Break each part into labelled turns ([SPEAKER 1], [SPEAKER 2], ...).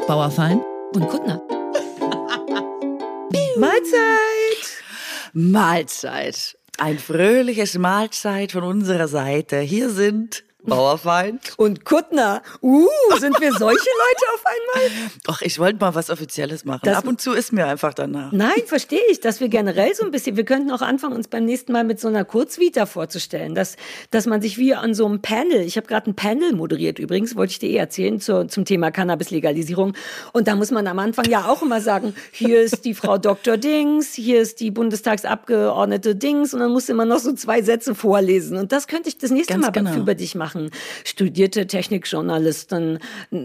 [SPEAKER 1] Bauerfein
[SPEAKER 2] und Kuttner.
[SPEAKER 3] Mahlzeit!
[SPEAKER 1] Mahlzeit. Ein fröhliches Mahlzeit von unserer Seite. Hier sind Bauerfein
[SPEAKER 3] und Kuttner. Sind wir solche Leute auf einmal?
[SPEAKER 1] Doch, ich wollte mal was Offizielles machen. Ab und zu ist mir einfach danach.
[SPEAKER 3] Nein, verstehe ich, dass wir generell so ein bisschen, wir könnten auch anfangen, uns beim nächsten Mal mit so einer Kurzvita vorzustellen, dass man sich wie an so einem Panel, ich habe gerade ein Panel moderiert übrigens, wollte ich dir erzählen, zum Thema Cannabis-Legalisierung. Und da muss man am Anfang ja auch immer sagen, hier ist die Frau Dr. Dings, hier ist die Bundestagsabgeordnete Dings, und dann musst du immer noch so 2 Sätze vorlesen. Und das könnte ich das nächste Mal über dich machen. Studierte Technikjournalistin.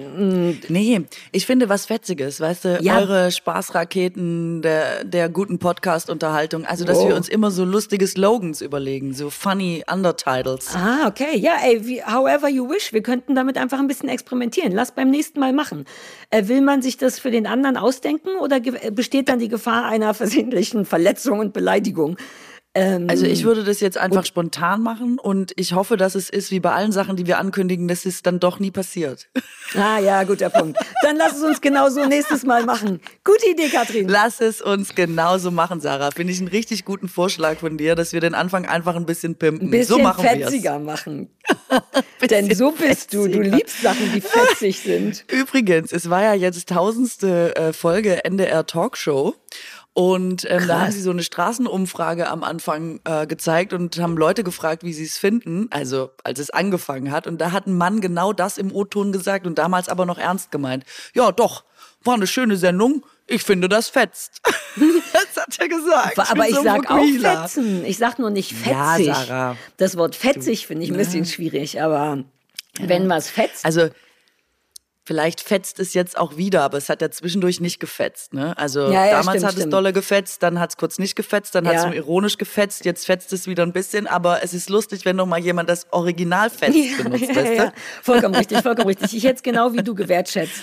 [SPEAKER 1] Nee, ich finde was Fetziges, weißt du, eure Spaßraketen der guten Podcast-Unterhaltung, also dass wir uns immer so lustige Slogans überlegen, so funny Undertitles.
[SPEAKER 3] Ah, okay, ja, however you wish, wir könnten damit einfach ein bisschen experimentieren, lass beim nächsten Mal machen. Will man sich das für den anderen ausdenken oder besteht dann die Gefahr einer versehentlichen Verletzung und Beleidigung?
[SPEAKER 1] Also ich würde das jetzt einfach spontan machen und ich hoffe, dass es ist, wie bei allen Sachen, die wir ankündigen, dass es dann doch nie passiert.
[SPEAKER 3] Ah ja, guter Punkt. Dann lass es uns genauso nächstes Mal machen. Gute Idee, Katrin.
[SPEAKER 1] Lass es uns genauso machen, Sarah. Finde ich einen richtig guten Vorschlag von dir, dass wir den Anfang einfach ein bisschen pimpen.
[SPEAKER 3] Ein bisschen
[SPEAKER 1] so machen
[SPEAKER 3] fetziger machen. Denn so bist du. Du liebst Sachen, die fetzig sind.
[SPEAKER 1] Übrigens, es war ja jetzt 1000. Folge NDR Talkshow. Und da haben sie so eine Straßenumfrage am Anfang gezeigt und haben Leute gefragt, wie sie es finden, also als es angefangen hat. Und da hat ein Mann genau das im O-Ton gesagt und damals aber noch ernst gemeint. Ja, doch, war eine schöne Sendung. Ich finde, das fetzt. Das hat er gesagt.
[SPEAKER 3] Aber ich sag auch fetzen. Ich sag nur nicht fetzig.
[SPEAKER 1] Ja, Sarah.
[SPEAKER 3] Das Wort fetzig finde ich ein bisschen schwierig, aber wenn was fetzt.
[SPEAKER 1] Also vielleicht fetzt es jetzt auch wieder, aber es hat ja zwischendurch nicht gefetzt. Ne? Also damals hat es dolle gefetzt, dann hat es kurz nicht gefetzt, dann hat es nur ironisch gefetzt, jetzt fetzt es wieder ein bisschen, aber es ist lustig, wenn noch mal jemand das Original fetzt benutzt. Weißt du?
[SPEAKER 3] Ja. Vollkommen richtig, vollkommen richtig. Ich hätte es genau wie du gewertschätzt.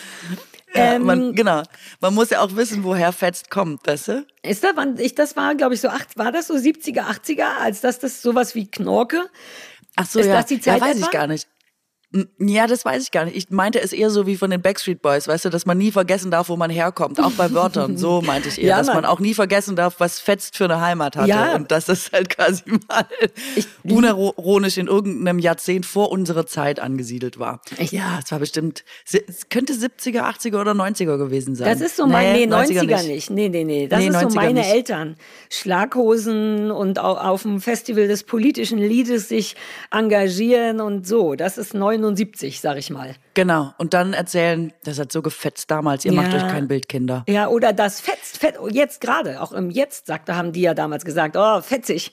[SPEAKER 1] Man muss ja auch wissen, woher fetzt kommt, weißt du?
[SPEAKER 3] Das war, glaube ich, war das so 70er, 80er, als das sowas wie Knorke?
[SPEAKER 1] Ach so,
[SPEAKER 3] ist das die Zeit
[SPEAKER 1] weiß ich gar nicht. Ja, das weiß ich gar nicht. Ich meinte es eher so wie von den Backstreet Boys, weißt du, dass man nie vergessen darf, wo man herkommt, auch bei Wörtern. So meinte ich eher, dass man auch nie vergessen darf, was fetzt für eine Heimat hatte. Ja. Und dass das halt quasi mal unironisch in irgendeinem Jahrzehnt vor unserer Zeit angesiedelt war. Ja, es war bestimmt, es könnte 70er, 80er oder 90er gewesen sein.
[SPEAKER 3] Das ist so 90er nicht. Nee. Das ist so meine Eltern. Schlaghosen und auch auf dem Festival des politischen Liedes sich engagieren und so. Das ist 79, sag ich mal.
[SPEAKER 1] Genau. Und dann erzählen, das hat so gefetzt damals, ihr macht euch kein Bild, Kinder.
[SPEAKER 3] Ja, oder das fetzt, jetzt gerade, auch im Jetzt, haben die ja damals gesagt, oh, fetzig.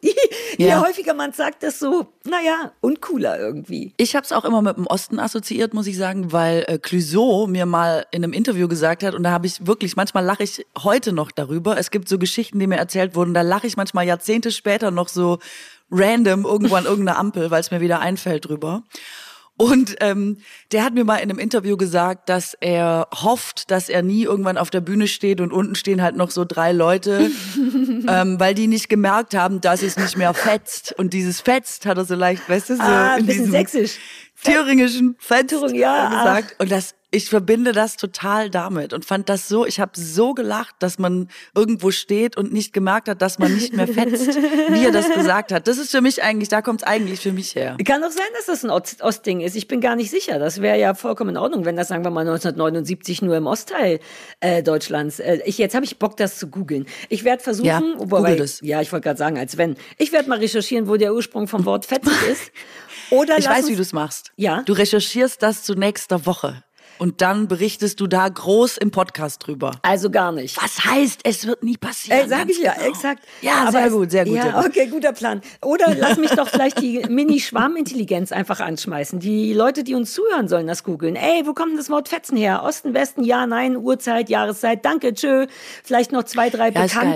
[SPEAKER 3] Je häufiger man sagt, das so, uncooler irgendwie.
[SPEAKER 1] Ich habe es auch immer mit dem Osten assoziiert, muss ich sagen, weil Clouseau mir mal in einem Interview gesagt hat, und da habe ich wirklich, manchmal lache ich heute noch darüber, es gibt so Geschichten, die mir erzählt wurden, da lache ich manchmal Jahrzehnte später noch so random irgendwo an irgendeiner Ampel, weil es mir wieder einfällt drüber. Und der hat mir mal in einem Interview gesagt, dass er hofft, dass er nie irgendwann auf der Bühne steht und unten stehen halt noch so 3 Leute, weil die nicht gemerkt haben, dass es nicht mehr fetzt. Und dieses fetzt hat er so leicht, weißt du, so
[SPEAKER 3] ein bisschen sächsisch.
[SPEAKER 1] Thüringischen Fetzt gesagt. Und ich verbinde das total damit und fand das so, ich habe so gelacht, dass man irgendwo steht und nicht gemerkt hat, dass man nicht mehr fetzt, wie er das gesagt hat. Das ist für mich eigentlich, da kommt es eigentlich für mich her.
[SPEAKER 3] Kann doch sein, dass das ein Ostding ist. Ich bin gar nicht sicher. Das wäre ja vollkommen in Ordnung, wenn das, sagen wir mal, 1979 nur im Ostteil Deutschlands. Jetzt habe ich Bock, das zu googeln. Ich werde versuchen,
[SPEAKER 1] google das.
[SPEAKER 3] Ja, ich wollte gerade sagen, ich werde mal recherchieren, wo der Ursprung vom Wort fetzig ist. Oder
[SPEAKER 1] ich weiß, wie du es machst.
[SPEAKER 3] Ja?
[SPEAKER 1] Du recherchierst das zu nächster Woche. Und dann berichtest du da groß im Podcast drüber.
[SPEAKER 3] Also gar nicht.
[SPEAKER 1] Was heißt, es wird nie passieren?
[SPEAKER 3] Sag ich ja, exakt.
[SPEAKER 1] Ja, aber sehr gut.
[SPEAKER 3] Ja, okay, guter Plan. Oder lass mich doch vielleicht die Mini-Schwarmintelligenz einfach anschmeißen. Die Leute, die uns zuhören, sollen das googeln. Wo kommt das Wort Fetzen her? Osten, Westen, ja, nein, Uhrzeit, Jahreszeit, danke, tschö. Vielleicht noch 2, 3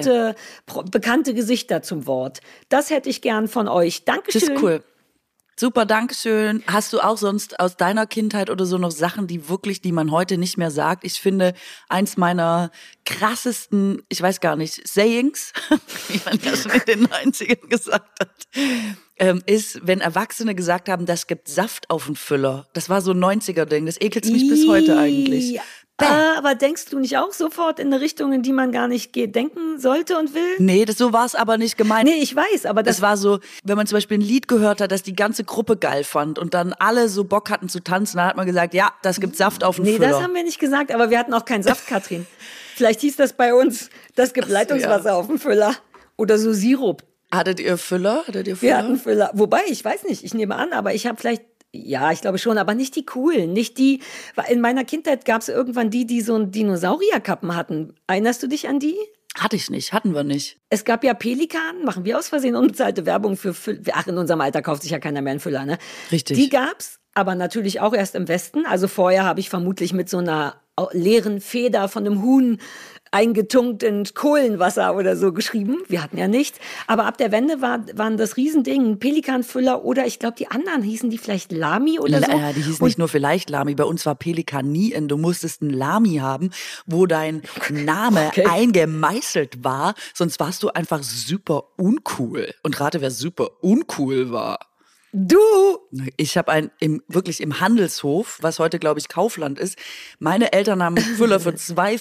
[SPEAKER 3] bekannte Gesichter zum Wort. Das hätte ich gern von euch. Dankeschön.
[SPEAKER 1] Das ist cool. Super, Dankeschön. Hast du auch sonst aus deiner Kindheit oder so noch Sachen, die man heute nicht mehr sagt? Ich finde, eins meiner krassesten, ich weiß gar nicht, Sayings, wie man ja schon in den 90ern gesagt hat, ist, wenn Erwachsene gesagt haben, das gibt Saft auf den Füller. Das war so ein 90er-Ding. Das ekelt mich bis heute eigentlich.
[SPEAKER 3] Aber denkst du nicht auch sofort in eine Richtung, in die man gar nicht denken sollte und will?
[SPEAKER 1] Nee, so war es aber nicht gemeint.
[SPEAKER 3] Nee, ich weiß, aber
[SPEAKER 1] das war so, wenn man zum Beispiel ein Lied gehört hat, das die ganze Gruppe geil fand und dann alle so Bock hatten zu tanzen, dann hat man gesagt, ja, das gibt Saft auf den Füller.
[SPEAKER 3] Nee, das haben wir nicht gesagt, aber wir hatten auch keinen Saft, Katrin. Vielleicht hieß das bei uns, das gibt Leitungswasser auf dem Füller. Oder so Sirup.
[SPEAKER 1] Hattet ihr Füller?
[SPEAKER 3] Wir hatten Füller. Wobei, ich weiß nicht, ich nehme an, aber ich habe vielleicht, ja, ich glaube schon, aber nicht die coolen, nicht die, weil in meiner Kindheit gab es irgendwann die so einen Dinosaurierkappen hatten. Erinnerst du dich an die?
[SPEAKER 1] Hatte ich nicht, hatten wir nicht.
[SPEAKER 3] Es gab ja Pelikan, machen wir aus Versehen unbezahlte Werbung für Füller. Ach, in unserem Alter kauft sich ja keiner mehr einen Füller, ne?
[SPEAKER 1] Richtig.
[SPEAKER 3] Die gab's, aber natürlich auch erst im Westen. Also vorher habe ich vermutlich mit so einer leeren Feder von einem Huhn eingetunkt in Kohlenwasser oder so geschrieben. Wir hatten ja nichts. Aber ab der Wende waren das Riesending Pelikanfüller oder ich glaube, die anderen hießen die vielleicht Lami oder so.
[SPEAKER 1] Ja, die hießen nicht nur vielleicht Lami. Bei uns war Pelikan nie in. Du musstest ein Lami haben, wo dein Name eingemeißelt war. Sonst warst du einfach super uncool. Und rate, wer super uncool war.
[SPEAKER 3] Du!
[SPEAKER 1] Ich habe wirklich im Handelshof, was heute, glaube ich, Kaufland ist, meine Eltern haben einen Füller für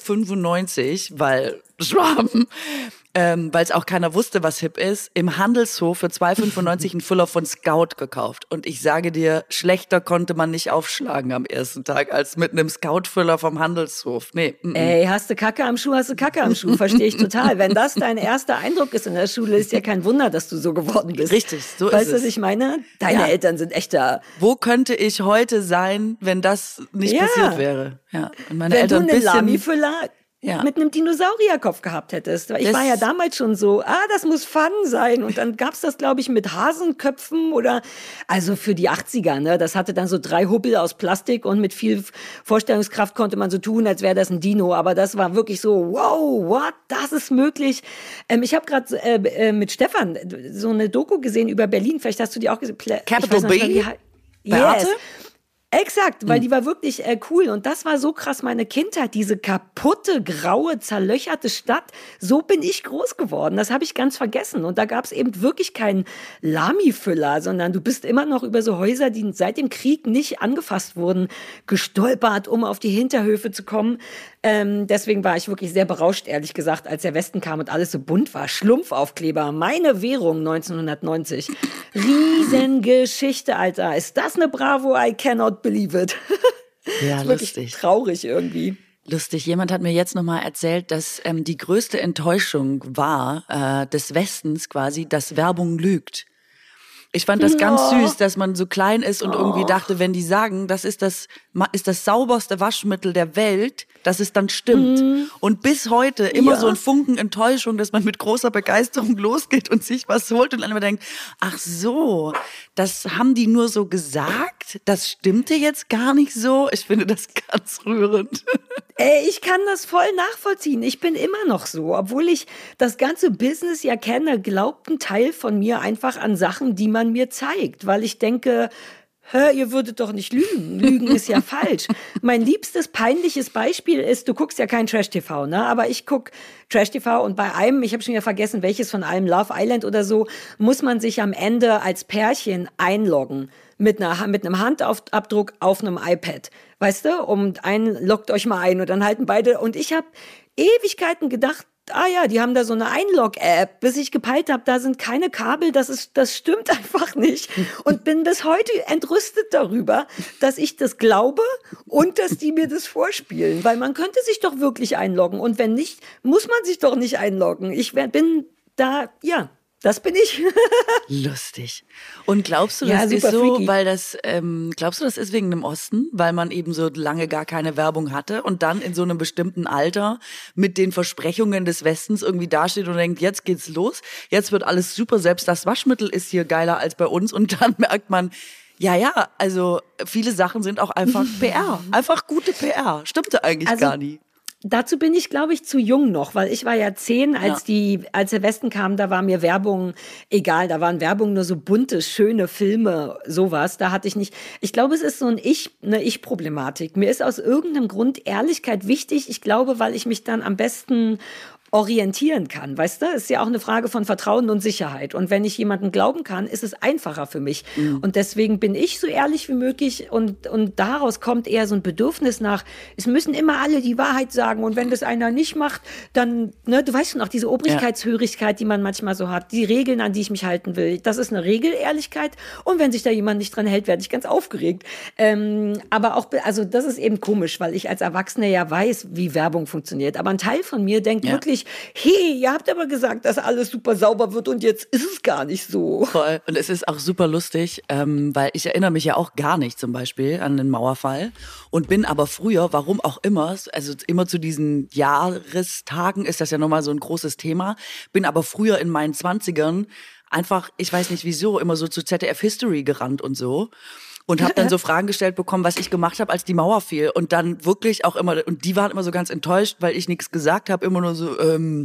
[SPEAKER 1] 2,95, weil Schwaben, weil es auch keiner wusste, was hip ist, im Handelshof für 2,95 einen Füller von Scout gekauft. Und ich sage dir, schlechter konnte man nicht aufschlagen am ersten Tag, als mit einem Scout-Füller vom Handelshof. Nee.
[SPEAKER 3] Ey, hast du Kacke am Schuh, hast du Kacke am Schuh, verstehe ich total. Wenn das dein erster Eindruck ist in der Schule, ist ja kein Wunder, dass du so geworden bist.
[SPEAKER 1] Richtig, so
[SPEAKER 3] weißt
[SPEAKER 1] ist es.
[SPEAKER 3] Weißt du, was ich meine? Deine Eltern sind echter.
[SPEAKER 1] Wo könnte ich heute sein, wenn das nicht passiert wäre? Ja. Und meine
[SPEAKER 3] wenn
[SPEAKER 1] Eltern
[SPEAKER 3] du einen Lami-Füller mit einem Dinosaurierkopf gehabt hättest. Ich war ja damals schon so, das muss Fun sein. Und dann gab's das, glaube ich, mit Hasenköpfen oder, also für die 80er, ne? Das hatte dann so 3 Hubbel aus Plastik und mit viel Vorstellungskraft konnte man so tun, als wäre das ein Dino. Aber das war wirklich so, wow, what, das ist möglich. Ich habe gerade mit Stefan so eine Doku gesehen über Berlin. Vielleicht hast du die auch gesehen.
[SPEAKER 1] Capital B?
[SPEAKER 3] Yes. Exakt, weil die war wirklich cool und das war so krass meine Kindheit, diese kaputte, graue, zerlöcherte Stadt, so bin ich groß geworden, das habe ich ganz vergessen und da gab es eben wirklich keinen Lami-Füller, sondern du bist immer noch über so Häuser, die seit dem Krieg nicht angefasst wurden, gestolpert, um auf die Hinterhöfe zu kommen. Deswegen war ich wirklich sehr berauscht, ehrlich gesagt, als der Westen kam und alles so bunt war. Schlumpfaufkleber, meine Währung 1990. Riesengeschichte, Alter. Ist das eine Bravo? I cannot believe it.
[SPEAKER 1] Ja, lustig.
[SPEAKER 3] Traurig irgendwie.
[SPEAKER 1] Lustig. Jemand hat mir jetzt nochmal erzählt, dass die größte Enttäuschung war des Westens quasi, dass Werbung lügt. Ich fand das ganz süß, dass man so klein ist und irgendwie dachte, wenn die sagen, das ist das sauberste Waschmittel der Welt, dass es dann stimmt. Und bis heute immer so ein Funken Enttäuschung, dass man mit großer Begeisterung losgeht und sich was holt und dann immer denkt, ach so, das haben die nur so gesagt? Das stimmte jetzt gar nicht so? Ich finde das ganz rührend.
[SPEAKER 3] Ey, ich kann das voll nachvollziehen. Ich bin immer noch so. Obwohl ich das ganze Business ja kenne, glaubt ein Teil von mir einfach an Sachen, die man mir zeigt. Weil ich denke, ihr würdet doch nicht lügen. Lügen ist ja falsch. Mein liebstes, peinliches Beispiel ist, du guckst ja kein Trash-TV, ne? Aber ich guck Trash-TV und bei einem, ich habe schon wieder vergessen, welches von allem, Love Island oder so, muss man sich am Ende als Pärchen einloggen. Mit einem Handabdruck auf einem iPad. Weißt du? Loggt euch mal ein und dann halten beide. Und ich habe Ewigkeiten gedacht, die haben da so eine Einlog-App, bis ich gepeilt habe, da sind keine Kabel, das stimmt einfach nicht. Und bin bis heute entrüstet darüber, dass ich das glaube und dass die mir das vorspielen. Weil man könnte sich doch wirklich einloggen und wenn nicht, muss man sich doch nicht einloggen. Ich bin da, das bin ich.
[SPEAKER 1] Lustig. Und glaubst du, das ist so, freaky. Weil glaubst du, das ist wegen dem Osten, weil man eben so lange gar keine Werbung hatte und dann in so einem bestimmten Alter mit den Versprechungen des Westens irgendwie dasteht und denkt, jetzt geht's los, jetzt wird alles super, selbst das Waschmittel ist hier geiler als bei uns und dann merkt man, also viele Sachen sind auch einfach PR, einfach gute PR, stimmte eigentlich gar nie.
[SPEAKER 3] Dazu bin ich, glaube ich, zu jung noch, weil ich war ja 10, als der Westen kam, da war mir Werbung egal, da waren Werbung nur so bunte, schöne Filme, sowas, da hatte ich nicht, ich glaube, es ist so eine Ich-Problematik. Mir ist aus irgendeinem Grund Ehrlichkeit wichtig, ich glaube, weil ich mich dann am besten orientieren kann, weißt du? Ist ja auch eine Frage von Vertrauen und Sicherheit. Und wenn ich jemandem glauben kann, ist es einfacher für mich. Und deswegen bin ich so ehrlich wie möglich und daraus kommt eher so ein Bedürfnis nach, es müssen immer alle die Wahrheit sagen und wenn das einer nicht macht, dann, ne, du weißt schon auch, diese Obrigkeitshörigkeit, die man manchmal so hat, die Regeln, an die ich mich halten will, das ist eine Regelehrlichkeit und wenn sich da jemand nicht dran hält, werde ich ganz aufgeregt. Aber auch, also das ist eben komisch, weil ich als Erwachsene ja weiß, wie Werbung funktioniert. Aber ein Teil von mir denkt wirklich, hey, ihr habt aber gesagt, dass alles super sauber wird und jetzt ist es gar nicht so.
[SPEAKER 1] Voll. Und es ist auch super lustig, weil ich erinnere mich ja auch gar nicht zum Beispiel an den Mauerfall und bin aber früher, warum auch immer, also immer zu diesen Jahrestagen ist das ja nochmal so ein großes Thema, bin aber früher in meinen 20ern einfach, ich weiß nicht wieso, immer so zu ZDF History gerannt und so. Und habe dann so Fragen gestellt bekommen, was ich gemacht habe, als die Mauer fiel. Und dann wirklich auch immer, und die waren immer so ganz enttäuscht, weil ich nichts gesagt habe, immer nur so,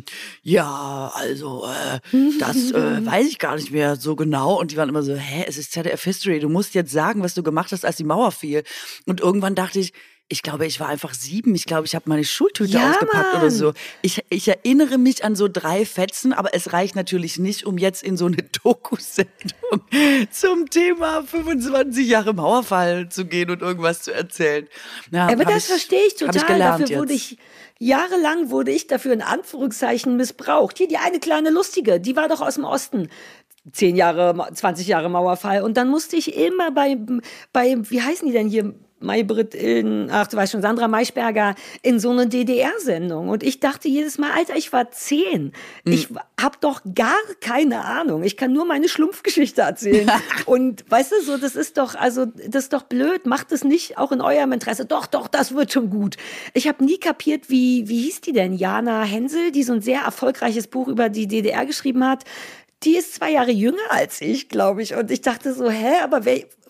[SPEAKER 1] ja, also das weiß ich gar nicht mehr so genau. Und die waren immer so, es ist ZDF History, du musst jetzt sagen, was du gemacht hast, als die Mauer fiel. Und irgendwann dachte ich glaube, ich war einfach 7. Ich glaube, ich habe meine Schultüte ausgepackt oder so. Ich erinnere mich an so 3 Fetzen, aber es reicht natürlich nicht, um jetzt in so eine Doku-Sendung zum Thema 25 Jahre Mauerfall zu gehen und irgendwas zu erzählen. Ja,
[SPEAKER 3] aber das verstehe ich total. Jahrelang wurde ich dafür in Anführungszeichen missbraucht. Hier die eine kleine Lustige, die war doch aus dem Osten. 10 Jahre, 20 Jahre Mauerfall. Und dann musste ich immer bei wie heißen die denn hier? Maybrit Ilden, ach du weißt schon, Sandra Maischberger in so eine DDR-Sendung. Und ich dachte jedes Mal, Alter, ich war 10. Ich habe doch gar keine Ahnung. Ich kann nur meine Schlumpfgeschichte erzählen. Und weißt du, so, das ist doch blöd. Macht es nicht auch in eurem Interesse. Doch, das wird schon gut. Ich habe nie kapiert, wie hieß die denn? Jana Hensel, die so ein sehr erfolgreiches Buch über die DDR geschrieben hat. Die ist 2 Jahre jünger als ich, glaube ich. Und ich dachte so, aber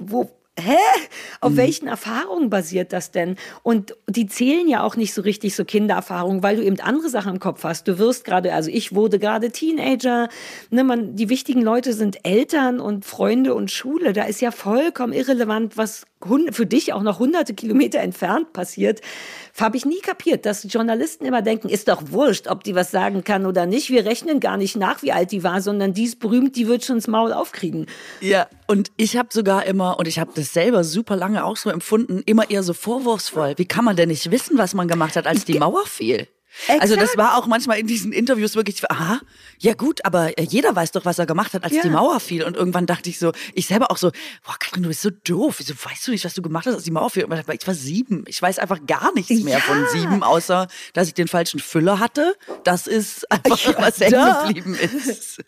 [SPEAKER 3] auf welchen Erfahrungen basiert das denn? Und die zählen ja auch nicht so richtig, so Kindererfahrungen, weil du eben andere Sachen im Kopf hast. Du wirst gerade, also ich wurde gerade Teenager, ne, die wichtigen Leute sind Eltern und Freunde und Schule. Da ist ja vollkommen irrelevant, was für dich auch noch hunderte Kilometer entfernt passiert. Habe ich nie kapiert, dass Journalisten immer denken, ist doch wurscht, ob die was sagen kann oder nicht. Wir rechnen gar nicht nach, wie alt die war, sondern die ist berühmt, die wird schon ins Maul aufkriegen.
[SPEAKER 1] Ja, und ich habe sogar immer, und ich habe das selber super lange auch so empfunden, immer eher so vorwurfsvoll. Wie kann man denn nicht wissen, was man gemacht hat, als die Mauer fiel? Exakt. Also das war auch manchmal in diesen Interviews wirklich, aha, ja gut, aber jeder weiß doch, was er gemacht hat, als die Mauer fiel. Und irgendwann dachte ich so, ich selber auch so, boah Katrin, du bist so doof. Wieso weißt du nicht, was du gemacht hast, als die Mauer fiel? Und ich war 7. Ich weiß einfach gar nichts mehr von 7, außer, dass ich den falschen Füller hatte. Das ist einfach, was hängen geblieben ist.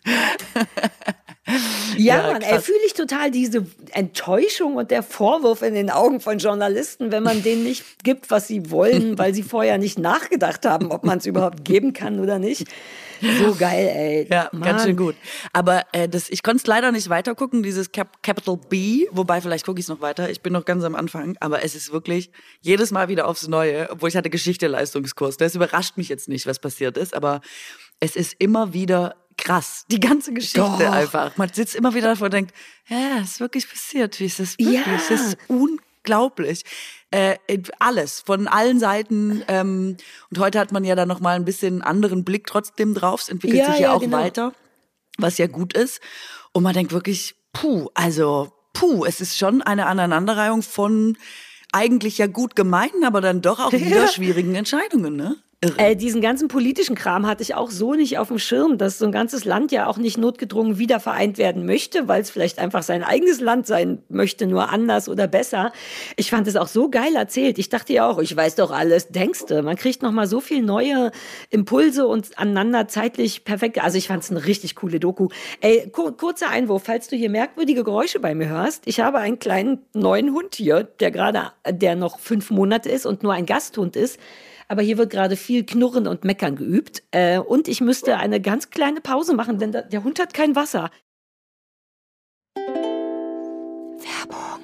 [SPEAKER 3] Ja, Mann, fühle ich total diese Enttäuschung und der Vorwurf in den Augen von Journalisten, wenn man denen nicht gibt, was sie wollen, weil sie vorher nicht nachgedacht haben, ob man es überhaupt geben kann oder nicht. So geil, ey.
[SPEAKER 1] Ja, Mann. Ganz schön gut. Aber ich konnte es leider nicht weitergucken, dieses Capital B, wobei vielleicht gucke ich es noch weiter. Ich bin noch ganz am Anfang, aber es ist wirklich jedes Mal wieder aufs Neue, obwohl ich hatte Geschichte-Leistungskurs. Das überrascht mich jetzt nicht, was passiert ist, aber es ist immer wieder krass, die ganze Geschichte einfach. Man sitzt immer wieder davor und denkt, ja, ist wirklich passiert. Wie ist das wirklich? Ja. Es ist unglaublich. Alles, von allen Seiten. Und heute hat man ja dann nochmal ein bisschen anderen Blick trotzdem drauf. Es entwickelt sich ja auch weiter, was ja gut ist. Und man denkt wirklich, es ist schon eine Aneinanderreihung von eigentlich ja gut gemeinten, aber dann doch auch wieder schwierigen Entscheidungen, ne?
[SPEAKER 3] Diesen ganzen politischen Kram hatte ich auch so nicht auf dem Schirm, dass so ein ganzes Land ja auch nicht notgedrungen wieder vereint werden möchte, weil es vielleicht einfach sein eigenes Land sein möchte, nur anders oder besser. Ich fand es auch so geil erzählt. Ich dachte ja auch, ich weiß doch alles, denkste. Man kriegt noch mal so viel neue Impulse und aneinander zeitlich perfekt. Also ich fand es eine richtig coole Doku. Kurzer Einwurf, falls du hier merkwürdige Geräusche bei mir hörst. Ich habe einen kleinen neuen Hund hier, der noch 5 Monate ist und nur ein Gasthund ist. Aber hier wird gerade viel Knurren und Meckern geübt. Und ich müsste eine ganz kleine Pause machen, denn der Hund hat kein Wasser. Werbung.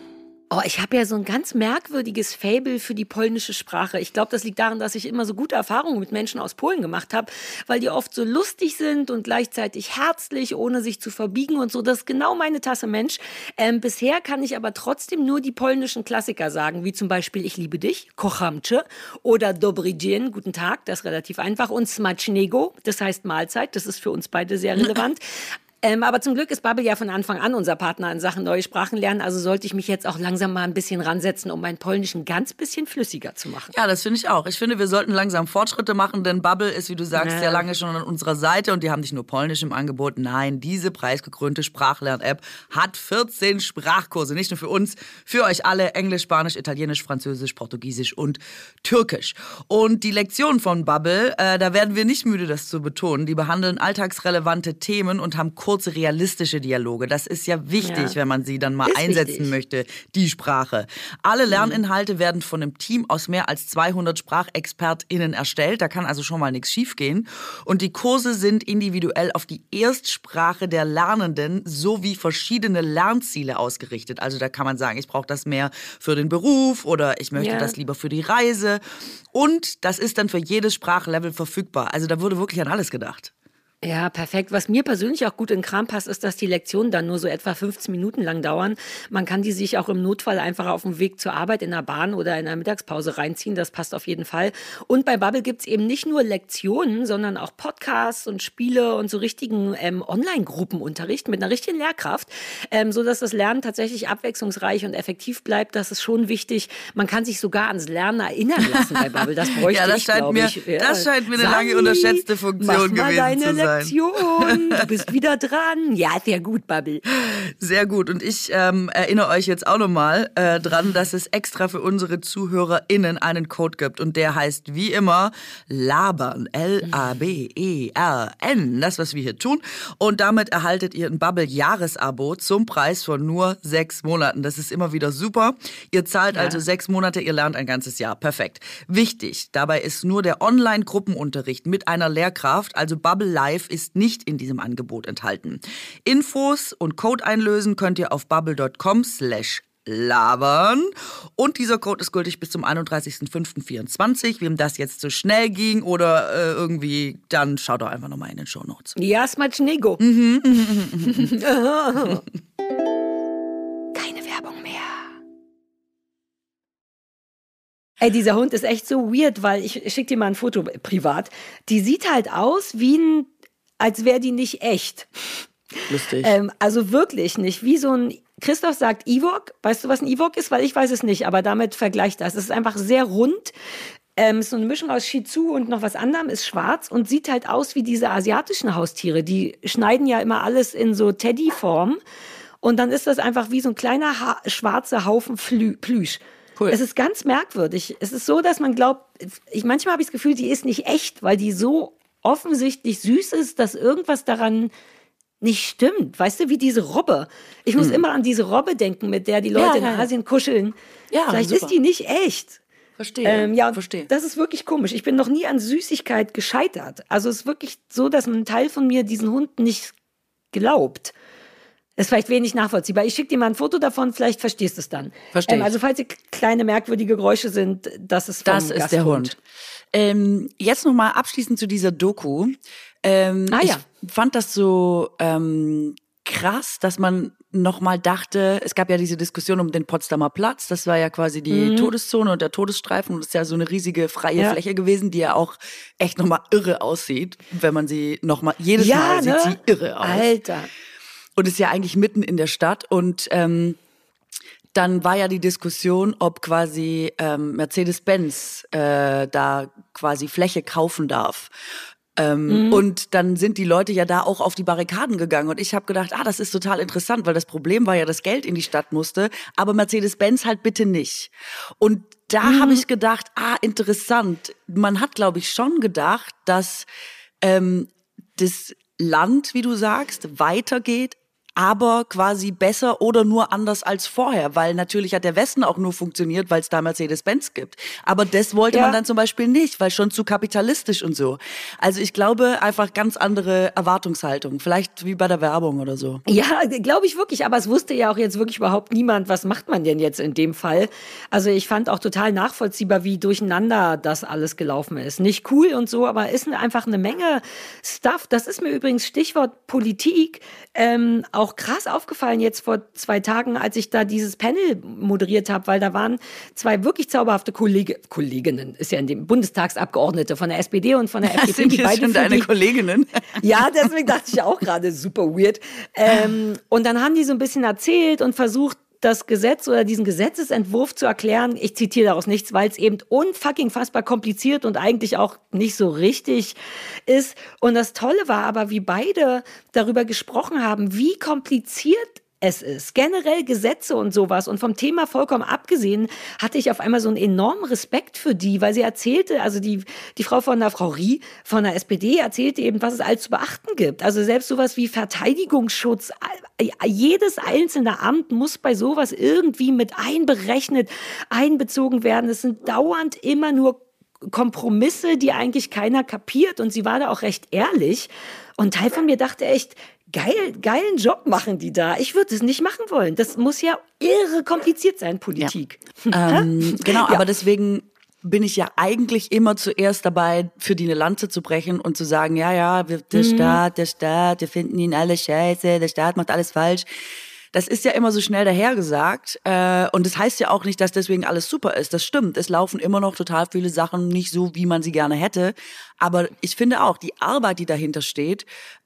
[SPEAKER 3] Oh, ich habe ja so ein ganz merkwürdiges Faible für die polnische Sprache. Ich glaube, das liegt daran, dass ich immer so gute Erfahrungen mit Menschen aus Polen gemacht habe, weil die oft so lustig sind und gleichzeitig herzlich, ohne sich zu verbiegen und so. Das ist genau meine Tasse Mensch. Bisher kann ich aber trotzdem nur die polnischen Klassiker sagen, wie zum Beispiel Ich liebe dich, kocham cię oder Dobry dzień, guten Tag, das ist relativ einfach. Und smacznego, das heißt Mahlzeit, das ist für uns beide sehr relevant. Aber zum Glück ist Babbel ja von Anfang an unser Partner in Sachen neue Sprachen lernen. Also sollte ich mich jetzt auch langsam mal ein bisschen ransetzen, um meinen Polnischen ganz bisschen flüssiger zu machen.
[SPEAKER 1] Ja, das finde ich auch. Ich finde, wir sollten langsam Fortschritte machen, denn Babbel ist, wie du sagst, sehr lange schon an unserer Seite und die haben nicht nur Polnisch im Angebot. Nein, diese preisgekrönte Sprachlern-App hat 14 Sprachkurse. Nicht nur für uns, für euch alle. Englisch, Spanisch, Italienisch, Französisch, Portugiesisch und Türkisch. Und die Lektionen von Babbel, da werden wir nicht müde, das zu betonen. Die behandeln alltagsrelevante Themen und haben kurze, realistische Dialoge. Das ist ja wichtig, wenn man sie dann mal einsetzen möchte, die Sprache. Alle Lerninhalte werden von einem Team aus mehr als 200 SprachexpertInnen erstellt. Da kann also schon mal nichts schiefgehen. Und die Kurse sind individuell auf die Erstsprache der Lernenden sowie verschiedene Lernziele ausgerichtet. Also da kann man sagen, ich brauche das mehr für den Beruf oder ich möchte das lieber für die Reise. Und das ist dann für jedes Sprachlevel verfügbar. Also da wurde wirklich an alles gedacht.
[SPEAKER 3] Ja, perfekt. Was mir persönlich auch gut in den Kram passt, ist, dass die Lektionen dann nur so etwa 15 Minuten lang dauern. Man kann die sich auch im Notfall einfach auf dem Weg zur Arbeit in der Bahn oder in der Mittagspause reinziehen. Das passt auf jeden Fall. Und bei Babbel gibt's eben nicht nur Lektionen, sondern auch Podcasts und Spiele und so richtigen Online-Gruppenunterricht mit einer richtigen Lehrkraft, so dass das Lernen tatsächlich abwechslungsreich und effektiv bleibt. Das ist schon wichtig. Man kann sich sogar ans Lernen erinnern lassen bei Babbel. Das bräuchte ich, glaube ich.
[SPEAKER 1] Das scheint mir eine lange unterschätzte Funktion gewesen zu sein.
[SPEAKER 3] Du bist wieder dran. Ja, sehr gut, Babbel.
[SPEAKER 1] Sehr gut. Und ich erinnere euch jetzt auch nochmal dran, dass es extra für unsere ZuhörerInnen einen Code gibt. Und der heißt wie immer Labern. L-A-B-E-R-N. Das, was wir hier tun. Und damit erhaltet ihr ein Babbel-Jahresabo zum Preis von nur 6 Monaten. Das ist immer wieder super. Ihr zahlt also 6 Monate, ihr lernt ein ganzes Jahr. Perfekt. Wichtig, dabei ist nur der Online-Gruppenunterricht mit einer Lehrkraft, also Babbel Live, ist nicht in diesem Angebot enthalten. Infos und Code einlösen könnt ihr auf babbel.com/labern. Und dieser Code ist gültig bis zum 31.05.24. Wem das jetzt zu schnell ging oder irgendwie, dann schaut doch einfach nochmal in den Shownotes.
[SPEAKER 3] Ja, smacznego. Keine Werbung mehr. Ey, dieser Hund ist echt so weird, weil ich schick dir mal ein Foto privat. Die sieht halt aus wie als wäre die nicht echt.
[SPEAKER 1] Lustig.
[SPEAKER 3] Also wirklich nicht. Wie so ein, Christoph sagt Ewok. Weißt du, was ein Ewok ist? Weil ich weiß es nicht, aber damit vergleicht das. Es ist einfach sehr rund. Ist so eine Mischung aus Shih Tzu und noch was anderem, ist schwarz und sieht halt aus wie diese asiatischen Haustiere. Die schneiden ja immer alles in so Teddy-Form. Und dann ist das einfach wie so ein kleiner schwarzer Haufen Plüsch. Cool. Es ist ganz merkwürdig. Es ist so, dass man glaubt, manchmal habe ich das Gefühl, die ist nicht echt, weil die so offensichtlich süß ist, dass irgendwas daran nicht stimmt. Weißt du, wie diese Robbe. Ich muss immer an diese Robbe denken, mit der die Leute in Asien kuscheln. Ja, vielleicht super. Ist die nicht echt.
[SPEAKER 1] Verstehe. Verstehe.
[SPEAKER 3] Das ist wirklich komisch. Ich bin noch nie an Süßigkeit gescheitert. Also es ist wirklich so, dass ein Teil von mir diesen Hund nicht glaubt. Das ist vielleicht wenig nachvollziehbar. Ich schicke dir mal ein Foto davon, vielleicht verstehst du es dann.
[SPEAKER 1] Verstehe.
[SPEAKER 3] Also falls hier kleine merkwürdige Geräusche sind, das ist vom
[SPEAKER 1] Das ist der Hund. Jetzt nochmal abschließend zu dieser Doku. Ich fand das so krass, dass man nochmal dachte, es gab ja diese Diskussion um den Potsdamer Platz, das war ja quasi die Todeszone und der Todesstreifen und das ist ja so eine riesige freie Fläche gewesen, die ja auch echt nochmal irre aussieht, wenn man sie nochmal, jedes Mal sieht sie irre aus.
[SPEAKER 3] Alter.
[SPEAKER 1] Und ist ja eigentlich mitten in der Stadt und dann war ja die Diskussion, ob quasi Mercedes-Benz da quasi Fläche kaufen darf. Und dann sind die Leute ja da auch auf die Barrikaden gegangen. Und ich habe gedacht, das ist total interessant, weil das Problem war ja, dass Geld in die Stadt musste, aber Mercedes-Benz halt bitte nicht. Und da habe ich gedacht, interessant. Man hat, glaube ich, schon gedacht, dass das Land, wie du sagst, weitergeht, aber quasi besser oder nur anders als vorher, weil natürlich hat der Westen auch nur funktioniert, weil es da Mercedes-Benz gibt. Aber das wollte man dann zum Beispiel nicht, weil schon zu kapitalistisch und so. Also ich glaube einfach ganz andere Erwartungshaltung, vielleicht wie bei der Werbung oder so.
[SPEAKER 3] Ja, glaube ich wirklich, aber es wusste ja auch jetzt wirklich überhaupt niemand, was macht man denn jetzt in dem Fall. Also ich fand auch total nachvollziehbar, wie durcheinander das alles gelaufen ist. Nicht cool und so, aber ist einfach eine Menge Stuff. Das ist mir übrigens Stichwort Politik auch krass aufgefallen jetzt vor 2 Tagen, als ich da dieses Panel moderiert habe, weil da waren 2 wirklich zauberhafte Kolleginnen, ist ja in dem Bundestagsabgeordnete von der SPD und von der FDP.
[SPEAKER 1] Sind die beide schon deine Kolleginnen?
[SPEAKER 3] Ja, deswegen dachte ich auch gerade, super weird. Und dann haben die so ein bisschen erzählt und versucht, das Gesetz oder diesen Gesetzesentwurf zu erklären. Ich zitiere daraus nichts, weil es eben unfucking fassbar kompliziert und eigentlich auch nicht so richtig ist. Und das Tolle war aber, wie beide darüber gesprochen haben, wie kompliziert es ist. Generell Gesetze und sowas. Und vom Thema vollkommen abgesehen hatte ich auf einmal so einen enormen Respekt für die, weil sie erzählte, also die Frau Frau Rie von der SPD erzählte eben, was es alles zu beachten gibt. Also selbst sowas wie Verteidigungsschutz. Jedes einzelne Amt muss bei sowas irgendwie mit einbezogen werden. Es sind dauernd immer nur Kompromisse, die eigentlich keiner kapiert. Und sie war da auch recht ehrlich. Und Teil von mir dachte echt, geilen Job machen die da. Ich würde es nicht machen wollen. Das muss ja irre kompliziert sein, Politik.
[SPEAKER 1] Ja. Genau, aber deswegen bin ich ja eigentlich immer zuerst dabei, für die eine Lanze zu brechen und zu sagen, der Staat, wir finden ihn alle scheiße, der Staat macht alles falsch. Das ist ja immer so schnell dahergesagt. Und das heißt ja auch nicht, dass deswegen alles super ist. Das stimmt. Es laufen immer noch total viele Sachen nicht so, wie man sie gerne hätte. Aber ich finde auch, die Arbeit, die dahinter steht,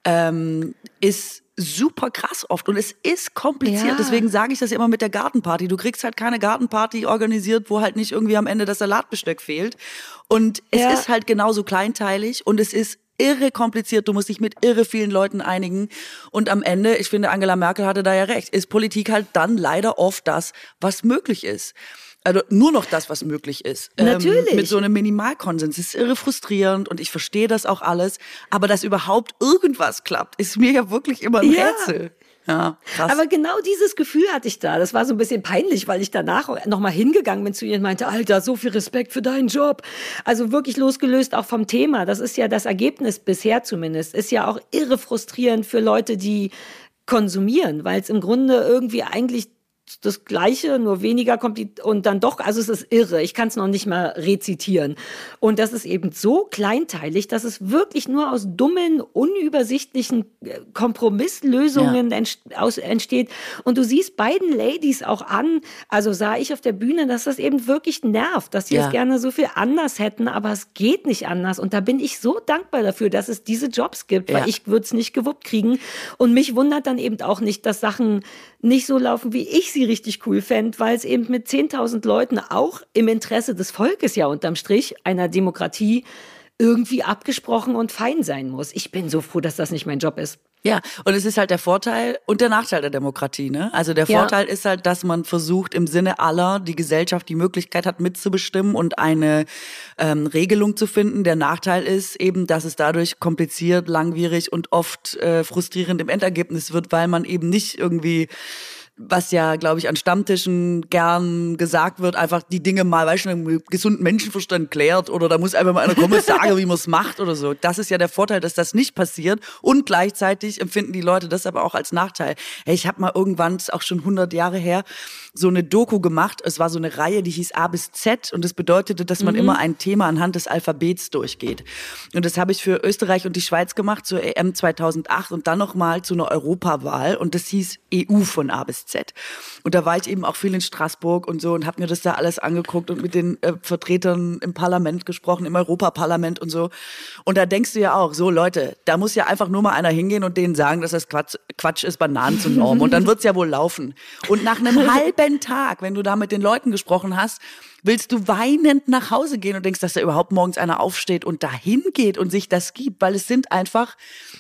[SPEAKER 1] ist super krass oft. Und es ist kompliziert. Ja. Deswegen sage ich das immer mit der Gartenparty. Du kriegst halt keine Gartenparty organisiert, wo halt nicht irgendwie am Ende das Salatbesteck fehlt. Und es ist halt genauso kleinteilig und es ist irre kompliziert, du musst dich mit irre vielen Leuten einigen und am Ende, ich finde, Angela Merkel hatte da ja recht, ist Politik halt dann leider oft das, was möglich ist. Also nur noch das, was möglich ist.
[SPEAKER 3] Natürlich.
[SPEAKER 1] Mit so einem Minimalkonsens. Das ist irre frustrierend und ich verstehe das auch alles, aber dass überhaupt irgendwas klappt, ist mir ja wirklich immer ein Rätsel. Ja, krass.
[SPEAKER 3] Aber genau dieses Gefühl hatte ich da. Das war so ein bisschen peinlich, weil ich danach nochmal hingegangen bin zu ihr und meinte, Alter, so viel Respekt für deinen Job. Also wirklich losgelöst auch vom Thema. Das ist ja das Ergebnis bisher zumindest. Ist ja auch irre frustrierend für Leute, die konsumieren, weil es im Grunde irgendwie eigentlich das Gleiche, nur weniger kompliziert und dann doch, also es ist irre, ich kann es noch nicht mal rezitieren. Und das ist eben so kleinteilig, dass es wirklich nur aus dummen, unübersichtlichen Kompromisslösungen entsteht. Und du siehst beiden Ladies auch an, also sah ich auf der Bühne, dass das eben wirklich nervt, dass sie es gerne so viel anders hätten, aber es geht nicht anders. Und da bin ich so dankbar dafür, dass es diese Jobs gibt, weil ich würde es nicht gewuppt kriegen. Und mich wundert dann eben auch nicht, dass Sachen nicht so laufen, wie ich sie richtig cool fände, weil es eben mit 10.000 Leuten auch im Interesse des Volkes ja unterm Strich einer Demokratie irgendwie abgesprochen und fein sein muss. Ich bin so froh, dass das nicht mein Job ist.
[SPEAKER 1] Ja, und es ist halt der Vorteil und der Nachteil der Demokratie, ne? Also der Vorteil ist halt, dass man versucht, im Sinne aller die Gesellschaft die Möglichkeit hat, mitzubestimmen und eine Regelung zu finden. Der Nachteil ist eben, dass es dadurch kompliziert, langwierig und oft frustrierend im Endergebnis wird, weil man eben nicht irgendwie, was ja, glaube ich, an Stammtischen gern gesagt wird, einfach die Dinge mal, weißt du, mit gesundem Menschenverstand klärt oder da muss einfach mal einer kommen und sagen, wie man es macht oder so. Das ist ja der Vorteil, dass das nicht passiert und gleichzeitig empfinden die Leute das aber auch als Nachteil. Hey, ich habe mal irgendwann, ist auch schon 100 Jahre her, so eine Doku gemacht. Es war so eine Reihe, die hieß A bis Z und das bedeutete, dass man immer ein Thema anhand des Alphabets durchgeht. Und das habe ich für Österreich und die Schweiz gemacht zur EM 2008 und dann nochmal zu einer Europawahl und das hieß EU von A bis Z. Und da war ich eben auch viel in Straßburg und so und habe mir das da alles angeguckt und mit den Vertretern im Parlament gesprochen, im Europaparlament und so. Und da denkst du ja auch, so Leute, da muss ja einfach nur mal einer hingehen und denen sagen, dass das Quatsch ist, Bananen zu normen. Und dann wird's ja wohl laufen. Und nach einem halben Tag, wenn du da mit den Leuten gesprochen hast, willst du weinend nach Hause gehen und denkst, dass da überhaupt morgens einer aufsteht und dahin geht und sich das gibt, weil es sind einfach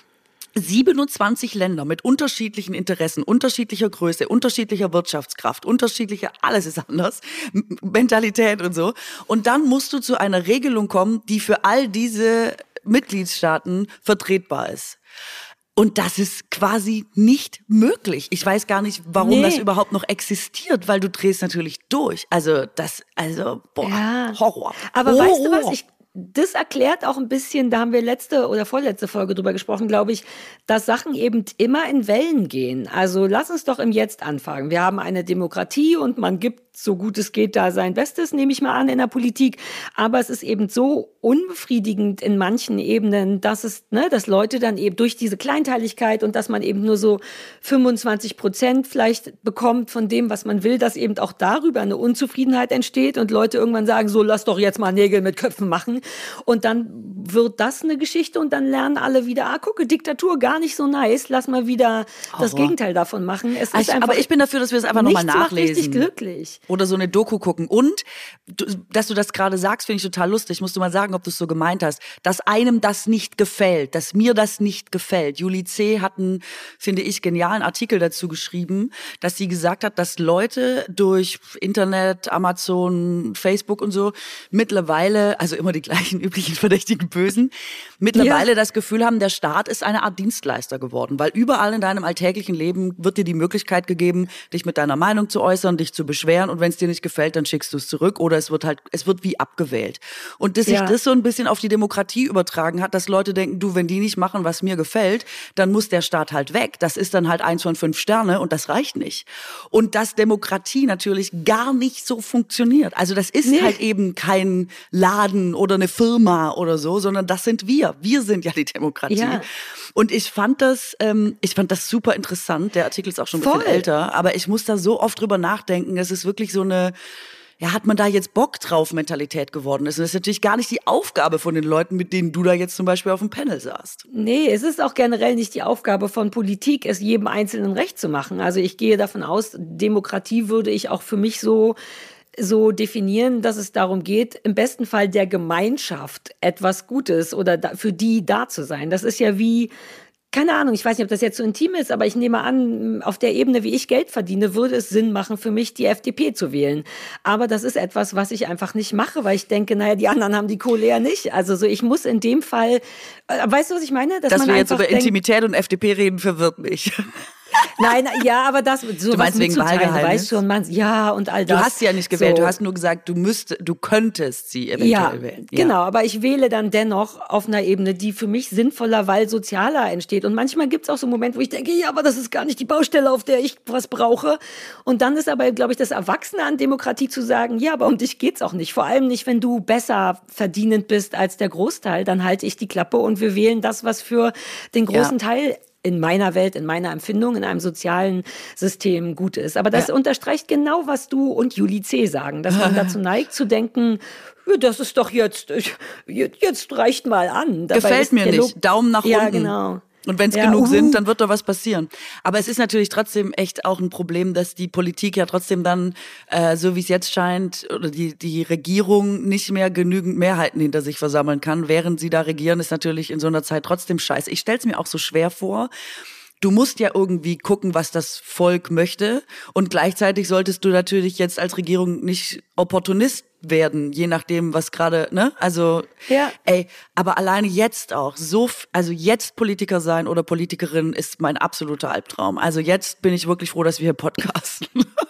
[SPEAKER 1] 27 Länder mit unterschiedlichen Interessen, unterschiedlicher Größe, unterschiedlicher Wirtschaftskraft, alles ist anders, Mentalität und so. Und dann musst du zu einer Regelung kommen, die für all diese Mitgliedstaaten vertretbar ist. Und das ist quasi nicht möglich. Ich weiß gar nicht, warum das überhaupt noch existiert, weil du drehst natürlich durch. Horror.
[SPEAKER 3] Aber weißt du was? Das erklärt auch ein bisschen, da haben wir letzte oder vorletzte Folge drüber gesprochen, glaube ich, dass Sachen eben immer in Wellen gehen. Also lass uns doch im Jetzt anfangen. Wir haben eine Demokratie und man gibt, so gut es geht, da sein Bestes, nehme ich mal an, in der Politik. Aber es ist eben so unbefriedigend in manchen Ebenen, dass dass Leute dann eben durch diese Kleinteiligkeit und dass man eben nur so 25% vielleicht bekommt von dem, was man will, dass eben auch darüber eine Unzufriedenheit entsteht und Leute irgendwann sagen, so lass doch jetzt mal Nägel mit Köpfen machen. Und dann wird das eine Geschichte und dann lernen alle wieder, gucke, Diktatur gar nicht so nice, lass mal wieder das Gegenteil davon machen.
[SPEAKER 1] Aber ich bin dafür, dass wir es einfach nochmal nachlesen.
[SPEAKER 3] Macht richtig glücklich.
[SPEAKER 1] Oder so eine Doku gucken. Und, dass du das gerade sagst, finde ich total lustig. Musst du mal sagen, ob du es so gemeint hast. Dass einem das nicht gefällt, dass mir das nicht gefällt. Julie C. hat einen, finde ich, genialen Artikel dazu geschrieben, dass sie gesagt hat, dass Leute durch Internet, Amazon, Facebook und so mittlerweile, also immer die gleichen üblichen verdächtigen Bösen, mittlerweile das Gefühl haben, der Staat ist eine Art Dienstleister geworden. Weil überall in deinem alltäglichen Leben wird dir die Möglichkeit gegeben, dich mit deiner Meinung zu äußern, dich zu beschweren und wenn es dir nicht gefällt, dann schickst du es zurück oder es wird wie abgewählt. Und dass sich das so ein bisschen auf die Demokratie übertragen hat, dass Leute denken, du, wenn die nicht machen, was mir gefällt, dann muss der Staat halt weg. Das ist dann halt 1 von 5 Sterne und das reicht nicht. Und dass Demokratie natürlich gar nicht so funktioniert. Also das ist halt eben kein Laden oder eine Firma oder so, sondern das sind wir. Wir sind ja die Demokratie. Ja. Und ich fand das super interessant. Der Artikel ist auch schon ein bisschen älter, aber ich muss da so oft drüber nachdenken. Es ist wirklich so eine, hat man da jetzt Bock drauf Mentalität geworden ist. Und das ist natürlich gar nicht die Aufgabe von den Leuten, mit denen du da jetzt zum Beispiel auf dem Panel saßt.
[SPEAKER 3] Nee, es ist auch generell nicht die Aufgabe von Politik, es jedem Einzelnen recht zu machen. Also ich gehe davon aus, Demokratie würde ich auch für mich so definieren, dass es darum geht, im besten Fall der Gemeinschaft etwas Gutes oder für die da zu sein. Das ist ja wie, keine Ahnung, ich weiß nicht, ob das jetzt so intim ist, aber ich nehme an, auf der Ebene, wie ich Geld verdiene, würde es Sinn machen, für mich die FDP zu wählen. Aber das ist etwas, was ich einfach nicht mache, weil ich denke, die anderen haben die Kohle ja nicht. Also so, ich muss in dem Fall, weißt du, was ich meine?
[SPEAKER 1] Dass wir jetzt über Intimität und FDP reden, verwirrt mich.
[SPEAKER 3] Nein, ja, aber das so
[SPEAKER 1] du meinst wegen Wahlgeheimnis?
[SPEAKER 3] Weißt schon, und all das.
[SPEAKER 1] Du hast sie ja nicht gewählt, du hast nur gesagt, du könntest sie eventuell wählen. Ja,
[SPEAKER 3] genau, aber ich wähle dann dennoch auf einer Ebene, die für mich sinnvoller, weil sozialer entsteht. Und manchmal gibt's auch so Momente, wo ich denke, aber das ist gar nicht die Baustelle, auf der ich was brauche. Und dann ist aber, glaube ich, das Erwachsene an Demokratie zu sagen, aber um dich geht's auch nicht. Vor allem nicht, wenn du besser verdienend bist als der Großteil, dann halte ich die Klappe und wir wählen das, was für den großen Teil in meiner Welt, in meiner Empfindung, in einem sozialen System gut ist. Aber das unterstreicht genau, was du und Julie C. sagen, dass man dazu neigt zu denken, das ist doch jetzt reicht mal an.
[SPEAKER 1] Dabei gefällt mir nicht. Daumen nach unten.
[SPEAKER 3] Ja, genau.
[SPEAKER 1] Und wenn es genug sind, dann wird doch was passieren. Aber es ist natürlich trotzdem echt auch ein Problem, dass die Politik ja trotzdem dann, so wie es jetzt scheint, oder die Regierung nicht mehr genügend Mehrheiten hinter sich versammeln kann. Während sie da regieren, ist natürlich in so einer Zeit trotzdem scheiße. Ich stell's mir auch so schwer vor. Du musst ja irgendwie gucken, was das Volk möchte. Und gleichzeitig solltest du natürlich jetzt als Regierung nicht Opportunist werden, je nachdem, was gerade, Also, aber alleine jetzt auch, jetzt Politiker sein oder Politikerin ist mein absoluter Albtraum. Also jetzt bin ich wirklich froh, dass wir hier podcasten.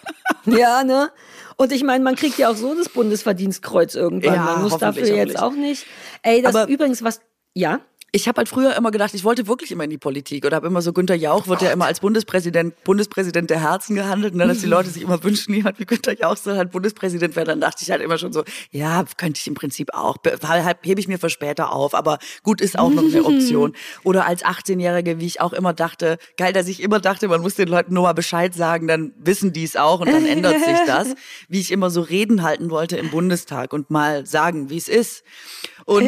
[SPEAKER 3] Ja, ne? Und ich meine, man kriegt ja auch so das Bundesverdienstkreuz irgendwann. Man muss dafür jetzt auch nicht. Aber übrigens,
[SPEAKER 1] ich habe halt früher immer gedacht, ich wollte wirklich immer in die Politik oder habe immer so, Günther Jauch wird ja immer als Bundespräsident der Herzen gehandelt, dass die Leute sich immer wünschen, jemand wie Günther Jauch soll halt Bundespräsident werden. Dann dachte ich halt immer schon so, ja, könnte ich im Prinzip auch, hebe ich mir für später auf, aber gut, ist auch noch eine Option. Oder als 18-Jährige, wie ich auch immer dachte, geil, dass ich immer dachte, man muss den Leuten nur mal Bescheid sagen, dann wissen die es auch und dann ändert sich das. Wie ich immer so Reden halten wollte im Bundestag und mal sagen, wie es ist. Und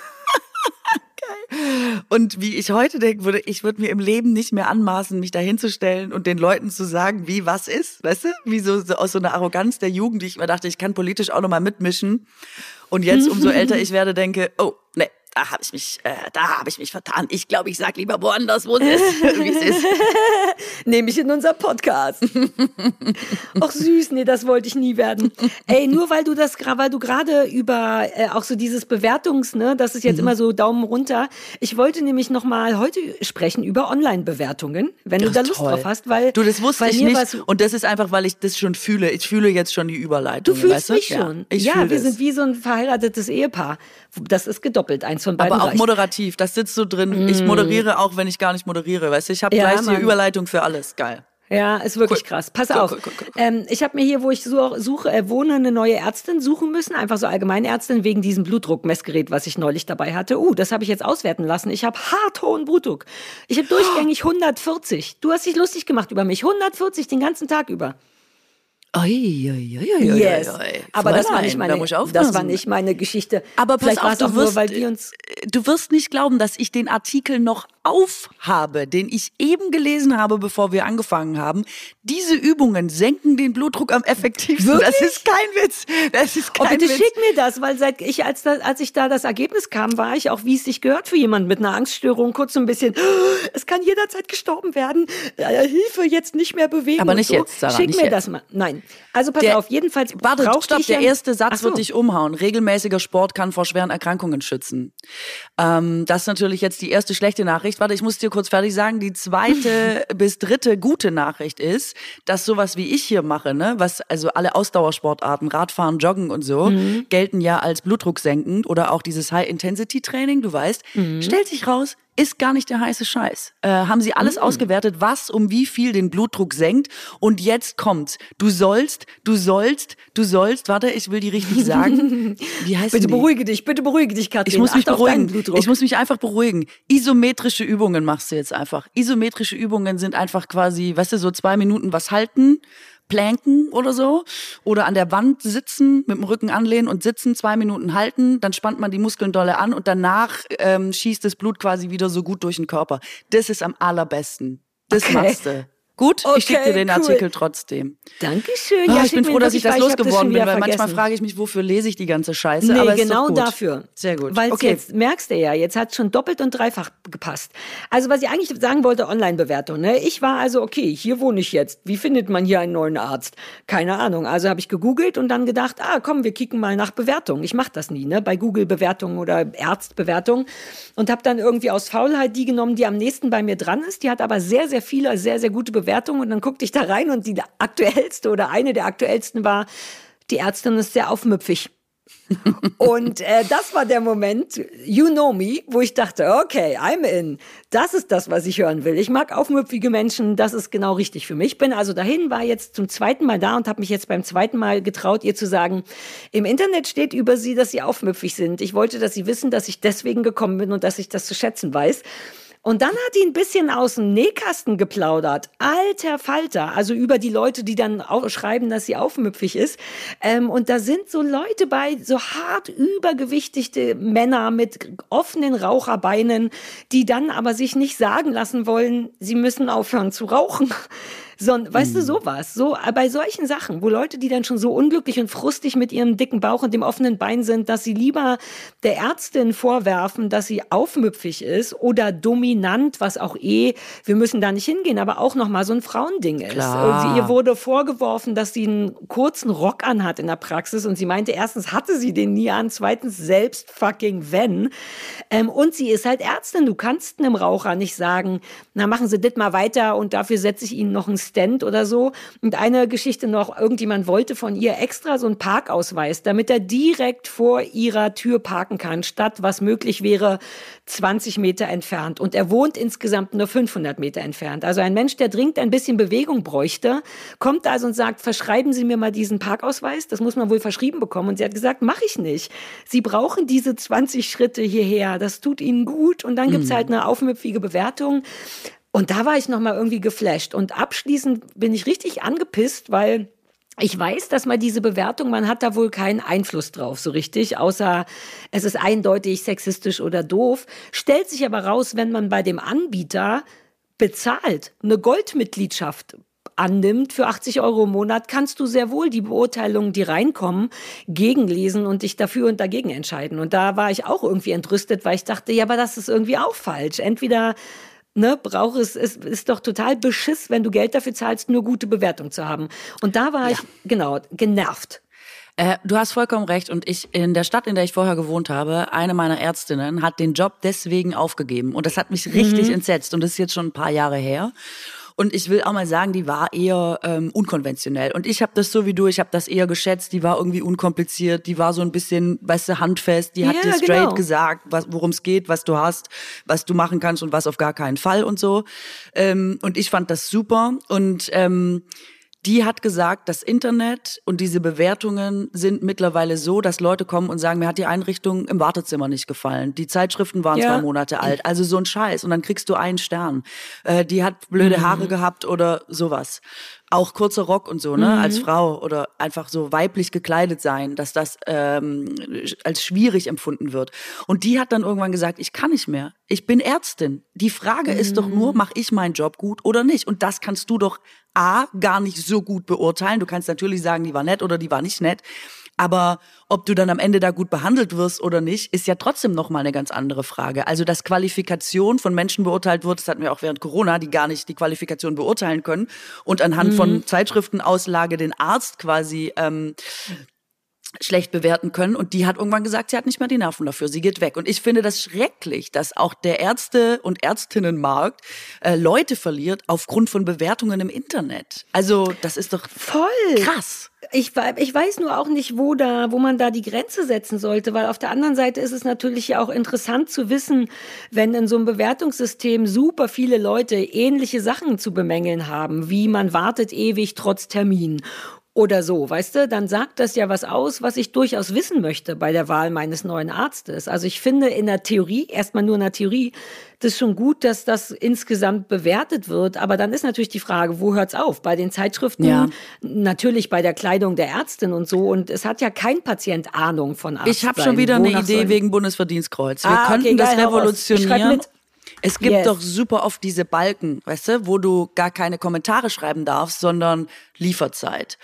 [SPEAKER 1] Und wie ich heute denken würde, ich würde mir im Leben nicht mehr anmaßen, mich da hinzustellen und den Leuten zu sagen, wie was ist, weißt du? Wie so aus so einer Arroganz der Jugend, die ich mir dachte, ich kann politisch auch noch mal mitmischen. Und jetzt, umso älter ich werde, denke, oh, nee, da habe ich mich vertan. Ich glaube, ich sag lieber woanders, wo es ist, wie es ist.
[SPEAKER 3] Nehme ich in unser Podcast. Ach süß, nee, das wollte ich nie werden. Ey, nur weil du gerade über auch so dieses Bewertungs, ne, das ist jetzt immer so Daumen runter. Ich wollte nämlich noch mal heute sprechen über Online-Bewertungen, wenn du da Lust drauf hast, weil
[SPEAKER 1] du, das wusste ich nicht. Und das ist einfach, weil ich das schon fühle. Ich fühle jetzt schon die Überleitung.
[SPEAKER 3] Du fühlst mich schon.
[SPEAKER 1] Ja,
[SPEAKER 3] wir sind wie so ein verheiratetes Ehepaar. Das ist gedoppelt, eins von beiden.
[SPEAKER 1] Aber auch moderativ, das sitzt so drin. Ich moderiere auch, wenn ich gar nicht moderiere. Weißt du, ich habe gleich die Überleitung für alles. Geil.
[SPEAKER 3] Ja, ist wirklich krass. Pass auf. Cool. Ich habe mir hier, wo ich wohne, eine neue Ärztin suchen müssen. Einfach so Allgemeinärztin wegen diesem Blutdruckmessgerät, was ich neulich dabei hatte. Das habe ich jetzt auswerten lassen. Ich habe hart hohen Blutdruck. Ich habe durchgängig 140. Du hast dich lustig gemacht über mich. 140 den ganzen Tag über.
[SPEAKER 1] Yes.
[SPEAKER 3] Aber das war nicht meine Geschichte.
[SPEAKER 1] Aber pass auf,
[SPEAKER 3] du
[SPEAKER 1] wirst nicht glauben, dass ich den Artikel noch aufhabe, den ich eben gelesen habe, bevor wir angefangen haben. Diese Übungen senken den Blutdruck am effektivsten.
[SPEAKER 3] Wirklich?
[SPEAKER 1] Das ist kein Witz. Das ist kein
[SPEAKER 3] bitte
[SPEAKER 1] Witz.
[SPEAKER 3] Schick mir das, weil als ich da das Ergebnis kam, war ich auch, wie es sich gehört für jemanden mit einer Angststörung, kurz so ein bisschen, es kann jederzeit gestorben werden, Hilfe, jetzt nicht mehr bewegen.
[SPEAKER 1] Aber nicht jetzt, Sarah.
[SPEAKER 3] Schick mir das mal. Nein. Also pass auf, jedenfalls
[SPEAKER 1] der erste Satz wird dich umhauen. Regelmäßiger Sport kann vor schweren Erkrankungen schützen. Das ist natürlich jetzt die erste schlechte Nachricht. Warte, ich muss dir kurz fertig sagen. Die zweite bis dritte gute Nachricht ist, dass sowas wie ich hier mache, ne, also alle Ausdauersportarten, Radfahren, Joggen und so, gelten ja als blutdrucksenkend oder auch dieses High-Intensity-Training, du weißt, stellt sich raus, ist gar nicht der heiße Scheiß. Haben sie alles ausgewertet, was um wie viel den Blutdruck senkt. Und jetzt kommt's. Du sollst, warte, ich will die richtig sagen. Wie heißt
[SPEAKER 3] bitte beruhige dich, Katrin.
[SPEAKER 1] Ich muss mich beruhigen. Ich muss mich einfach beruhigen. Isometrische Übungen machst du jetzt einfach. Isometrische Übungen sind einfach quasi, weißt du, so 2 Minuten was halten, planken oder so, oder an der Wand sitzen, mit dem Rücken anlehnen und sitzen, 2 Minuten halten, dann spannt man die Muskeln dolle an und danach schießt das Blut quasi wieder so gut durch den Körper. Das ist am allerbesten. Das machst du. Gut, ich schicke dir den Artikel trotzdem.
[SPEAKER 3] Dankeschön.
[SPEAKER 1] Ja, ich bin froh, dass ich das losgeworden bin, weil manchmal frage ich mich, wofür lese ich die ganze Scheiße.
[SPEAKER 3] Nee,
[SPEAKER 1] aber
[SPEAKER 3] genau
[SPEAKER 1] ist doch gut.
[SPEAKER 3] dafür.
[SPEAKER 1] Sehr gut.
[SPEAKER 3] Weil jetzt, merkst du ja, jetzt hat schon doppelt und dreifach gepasst. Also was ich eigentlich sagen wollte, Online-Bewertung. Ne? Ich war also, okay, hier wohne ich jetzt. Wie findet man hier einen neuen Arzt? Keine Ahnung. Also habe ich gegoogelt und dann gedacht, komm, wir kicken mal nach Bewertungen. Ich mache das nie, ne? Bei Google-Bewertungen oder Ärztbewertungen. Und habe dann irgendwie aus Faulheit die genommen, die am nächsten bei mir dran ist. Die hat aber sehr, sehr viele, sehr, sehr gute Bewertungen. Und dann guckte ich da rein und die aktuellste oder eine der aktuellsten war, die Ärztin ist sehr aufmüpfig. Und das war der Moment, you know me, wo ich dachte, okay, I'm in. Das ist das, was ich hören will. Ich mag aufmüpfige Menschen, das ist genau richtig für mich. Bin also dahin, war jetzt zum zweiten Mal da und habe mich jetzt beim zweiten Mal getraut, ihr zu sagen, im Internet steht über sie, dass sie aufmüpfig sind. Ich wollte, dass sie wissen, dass ich deswegen gekommen bin und dass ich das zu schätzen weiß. Und dann hat die ein bisschen aus dem Nähkasten geplaudert. Alter Falter. Also über die Leute, die dann auch schreiben, dass sie aufmüpfig ist. Und da sind so Leute bei, so hart übergewichtigte Männer mit offenen Raucherbeinen, die dann aber sich nicht sagen lassen wollen, sie müssen aufhören zu rauchen. Weißt du, sowas. So, bei solchen Sachen, wo Leute, die dann schon so unglücklich und frustig mit ihrem dicken Bauch und dem offenen Bein sind, dass sie lieber der Ärztin vorwerfen, dass sie aufmüpfig ist oder dominant, was auch wir müssen da nicht hingehen, aber auch nochmal so ein Frauending ist. Ihr wurde vorgeworfen, dass sie einen kurzen Rock anhat in der Praxis und sie meinte, erstens hatte sie den nie an, zweitens selbst fucking wenn. Und sie ist halt Ärztin. Du kannst einem Raucher nicht sagen, na machen Sie das mal weiter und dafür setze ich Ihnen noch einen Stand oder so. Und eine Geschichte noch, irgendjemand wollte von ihr extra so einen Parkausweis, damit er direkt vor ihrer Tür parken kann, statt was möglich wäre 20 Meter entfernt. Und er wohnt insgesamt nur 500 Meter entfernt. Also ein Mensch, der dringend ein bisschen Bewegung bräuchte, kommt also und sagt, verschreiben Sie mir mal diesen Parkausweis. Das muss man wohl verschrieben bekommen. Und sie hat gesagt, mache ich nicht. Sie brauchen diese 20 Schritte hierher. Das tut Ihnen gut. Und dann gibt's halt eine aufmüpfige Bewertung. Und da war ich nochmal irgendwie geflasht. Und abschließend bin ich richtig angepisst, weil ich weiß, dass man diese Bewertung, man hat da wohl keinen Einfluss drauf, so richtig, außer es ist eindeutig sexistisch oder doof. Stellt sich aber raus, wenn man bei dem Anbieter bezahlt, eine Goldmitgliedschaft annimmt, für 80 € im Monat, kannst du sehr wohl die Beurteilungen, die reinkommen, gegenlesen und dich dafür und dagegen entscheiden. Und da war ich auch irgendwie entrüstet, weil ich dachte, ja, aber das ist irgendwie auch falsch. Entweder es ist doch total Beschiss, wenn du Geld dafür zahlst, nur gute Bewertung zu haben. Und da war ich, genau, genervt.
[SPEAKER 1] Du hast vollkommen recht. Und in der Stadt, in der ich vorher gewohnt habe, eine meiner Ärztinnen hat den Job deswegen aufgegeben. Und das hat mich richtig entsetzt. Und das ist jetzt schon ein paar Jahre her. Und ich will auch mal sagen, die war eher unkonventionell. Und ich habe das so wie du, ich habe das eher geschätzt. Die war irgendwie unkompliziert, die war so ein bisschen, weißt du, handfest. Die hat dir straight gesagt, worum es geht, was du hast, was du machen kannst und was auf gar keinen Fall und so. Und ich fand das super. Und die hat gesagt, das Internet und diese Bewertungen sind mittlerweile so, dass Leute kommen und sagen, mir hat die Einrichtung im Wartezimmer nicht gefallen. Die Zeitschriften waren 2 Monate alt. Also so ein Scheiß. Und dann kriegst du einen Stern. Die hat blöde Haare gehabt oder sowas. Auch kurzer Rock und so, ne, als Frau oder einfach so weiblich gekleidet sein, dass das als schwierig empfunden wird. Und die hat dann irgendwann gesagt, ich kann nicht mehr. Ich bin Ärztin. Die Frage ist doch nur, mache ich meinen Job gut oder nicht? Und das kannst du doch gar nicht so gut beurteilen. Du kannst natürlich sagen, die war nett oder die war nicht nett. Aber ob du dann am Ende da gut behandelt wirst oder nicht, ist ja trotzdem nochmal eine ganz andere Frage. Also, dass Qualifikation von Menschen beurteilt wird, das hatten wir auch während Corona, die gar nicht die Qualifikation beurteilen können und anhand von Zeitschriftenauslage den Arzt quasi schlecht bewerten können. Und die hat irgendwann gesagt, sie hat nicht mehr die Nerven dafür, sie geht weg. Und ich finde das schrecklich, dass auch der Ärzte- und Ärztinnenmarkt Leute verliert aufgrund von Bewertungen im Internet. Also das ist doch
[SPEAKER 3] voll
[SPEAKER 1] krass.
[SPEAKER 3] Ich weiß nur auch nicht, wo man da die Grenze setzen sollte, weil auf der anderen Seite ist es natürlich ja auch interessant zu wissen, wenn in so einem Bewertungssystem super viele Leute ähnliche Sachen zu bemängeln haben, wie man wartet ewig trotz Termin oder so, weißt du, dann sagt das ja was aus, was ich durchaus wissen möchte bei der Wahl meines neuen Arztes. Also ich finde in der Theorie, erstmal nur in der Theorie, das ist schon gut, dass das insgesamt bewertet wird, aber dann ist natürlich die Frage, wo hört's auf? Bei den Zeitschriften, natürlich bei der Kleidung der Ärztin und so, und es hat ja kein Patient Ahnung von Arzt.
[SPEAKER 1] Ich habe schon wieder eine Idee wegen Bundesverdienstkreuz. Wir könnten das revolutionieren. Es gibt doch super oft diese Balken, weißt du, wo du gar keine Kommentare schreiben darfst, sondern Lieferzeit.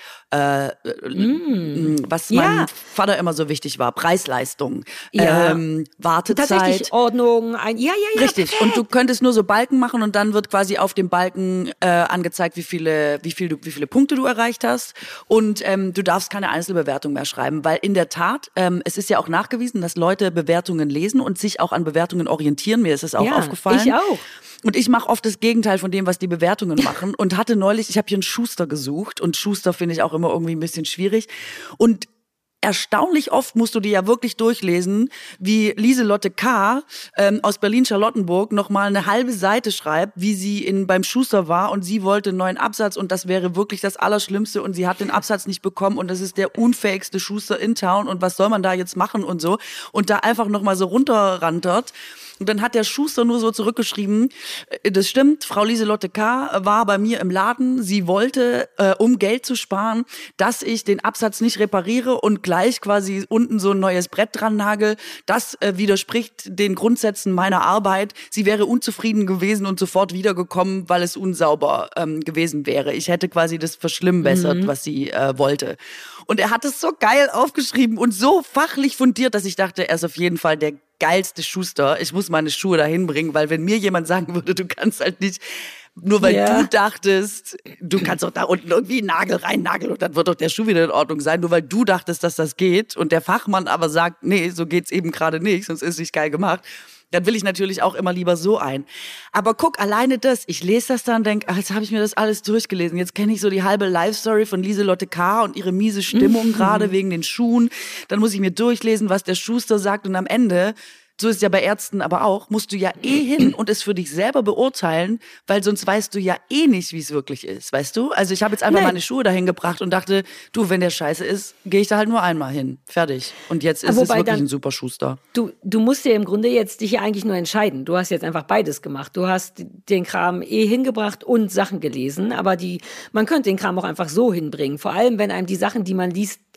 [SPEAKER 1] Was meinem Vater immer so wichtig war, Preis-Leistung, Wartezeit.
[SPEAKER 3] Tatsächlich Ordnung,
[SPEAKER 1] Richtig, perfekt. Und du könntest nur so Balken machen und dann wird quasi auf dem Balken angezeigt, wie viele Punkte du erreicht hast, und du darfst keine Einzelbewertung mehr schreiben, weil in der Tat, es ist ja auch nachgewiesen, dass Leute Bewertungen lesen und sich auch an Bewertungen orientieren. Mir ist es auch aufgefallen.
[SPEAKER 3] Ich auch.
[SPEAKER 1] Und ich mache oft das Gegenteil von dem, was die Bewertungen machen. Und hatte neulich, ich habe hier einen Schuster gesucht. Und Schuster finde ich auch immer irgendwie ein bisschen schwierig. Und erstaunlich oft musst du dir ja wirklich durchlesen, wie Lieselotte K. Aus Berlin-Charlottenburg nochmal eine halbe Seite schreibt, wie sie beim Schuster war und sie wollte einen neuen Absatz und das wäre wirklich das Allerschlimmste und sie hat den Absatz nicht bekommen und das ist der unfähigste Schuster in Town und was soll man da jetzt machen und so. Und da einfach nochmal so runterrantert. Und dann hat der Schuster nur so zurückgeschrieben, das stimmt, Frau Lieselotte K. war bei mir im Laden, sie wollte, um Geld zu sparen, dass ich den Absatz nicht repariere und gleich quasi unten so ein neues Brett dran nagel. Das widerspricht den Grundsätzen meiner Arbeit. Sie wäre unzufrieden gewesen und sofort wiedergekommen, weil es unsauber gewesen wäre. Ich hätte quasi das verschlimmbessert, was sie wollte. Und er hat es so geil aufgeschrieben und so fachlich fundiert, dass ich dachte, er ist auf jeden Fall der geilste Schuster. Ich muss meine Schuhe dahin bringen, weil wenn mir jemand sagen würde, du kannst halt nicht, nur weil du dachtest, du kannst doch da unten irgendwie einen Nagel reinnageln und dann wird doch der Schuh wieder in Ordnung sein, nur weil du dachtest, dass das geht und der Fachmann aber sagt, nee, so geht's eben gerade nicht, sonst ist es nicht geil gemacht. Dann will ich natürlich auch immer lieber so ein. Aber guck, alleine das, ich lese das dann und denke, ach, jetzt habe ich mir das alles durchgelesen. Jetzt kenne ich so die halbe Life-Story von Lieselotte K. und ihre miese Stimmung gerade wegen den Schuhen. Dann muss ich mir durchlesen, was der Schuster sagt und am Ende, so ist es ja bei Ärzten aber auch, musst du ja hin und es für dich selber beurteilen, weil sonst weißt du ja nicht, wie es wirklich ist, weißt du? Also ich habe jetzt einfach meine Schuhe dahin gebracht und dachte, du, wenn der scheiße ist, gehe ich da halt nur einmal hin. Fertig. Und jetzt ist es wirklich ein super Schuster.
[SPEAKER 3] Du musst ja im Grunde jetzt dich ja eigentlich nur entscheiden. Du hast jetzt einfach beides gemacht. Du hast den Kram hingebracht und Sachen gelesen, aber man könnte den Kram auch einfach so hinbringen. Vor allem, wenn einem die Sachen, die man liest,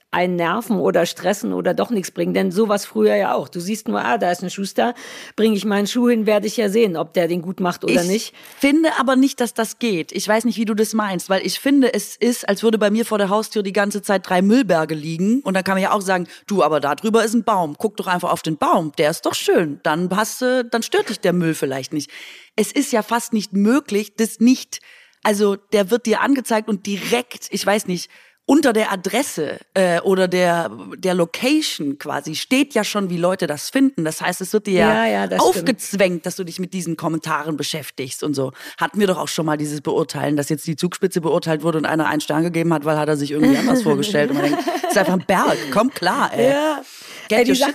[SPEAKER 3] einen nerven oder stressen oder doch nichts bringen. Denn sowas früher ja auch. Du siehst nur, da ist ein Schuster, bringe ich meinen Schuh hin, werde ich ja sehen, ob der den gut macht oder nicht.
[SPEAKER 1] Ich finde aber nicht, dass das geht. Ich weiß nicht, wie du das meinst, weil ich finde, es ist, als würde bei mir vor der Haustür die ganze Zeit 3 Müllberge liegen. Und dann kann man ja auch sagen, du, aber da drüber ist ein Baum. Guck doch einfach auf den Baum. Der ist doch schön. Dann stört dich der Müll vielleicht nicht. Es ist ja fast nicht möglich, das nicht, also der wird dir angezeigt und direkt, ich weiß nicht, unter der Adresse oder der Location quasi steht ja schon, wie Leute das finden. Das heißt, es wird dir ja aufgezwängt, dass du dich mit diesen Kommentaren beschäftigst und so. Hatten wir doch auch schon mal dieses Beurteilen, dass jetzt die Zugspitze beurteilt wurde und einer 1 Stern gegeben hat, weil hat er sich irgendwie anders vorgestellt. Und man denkt, das ist einfach ein Berg, komm klar, ey. Ja.
[SPEAKER 3] Die Sache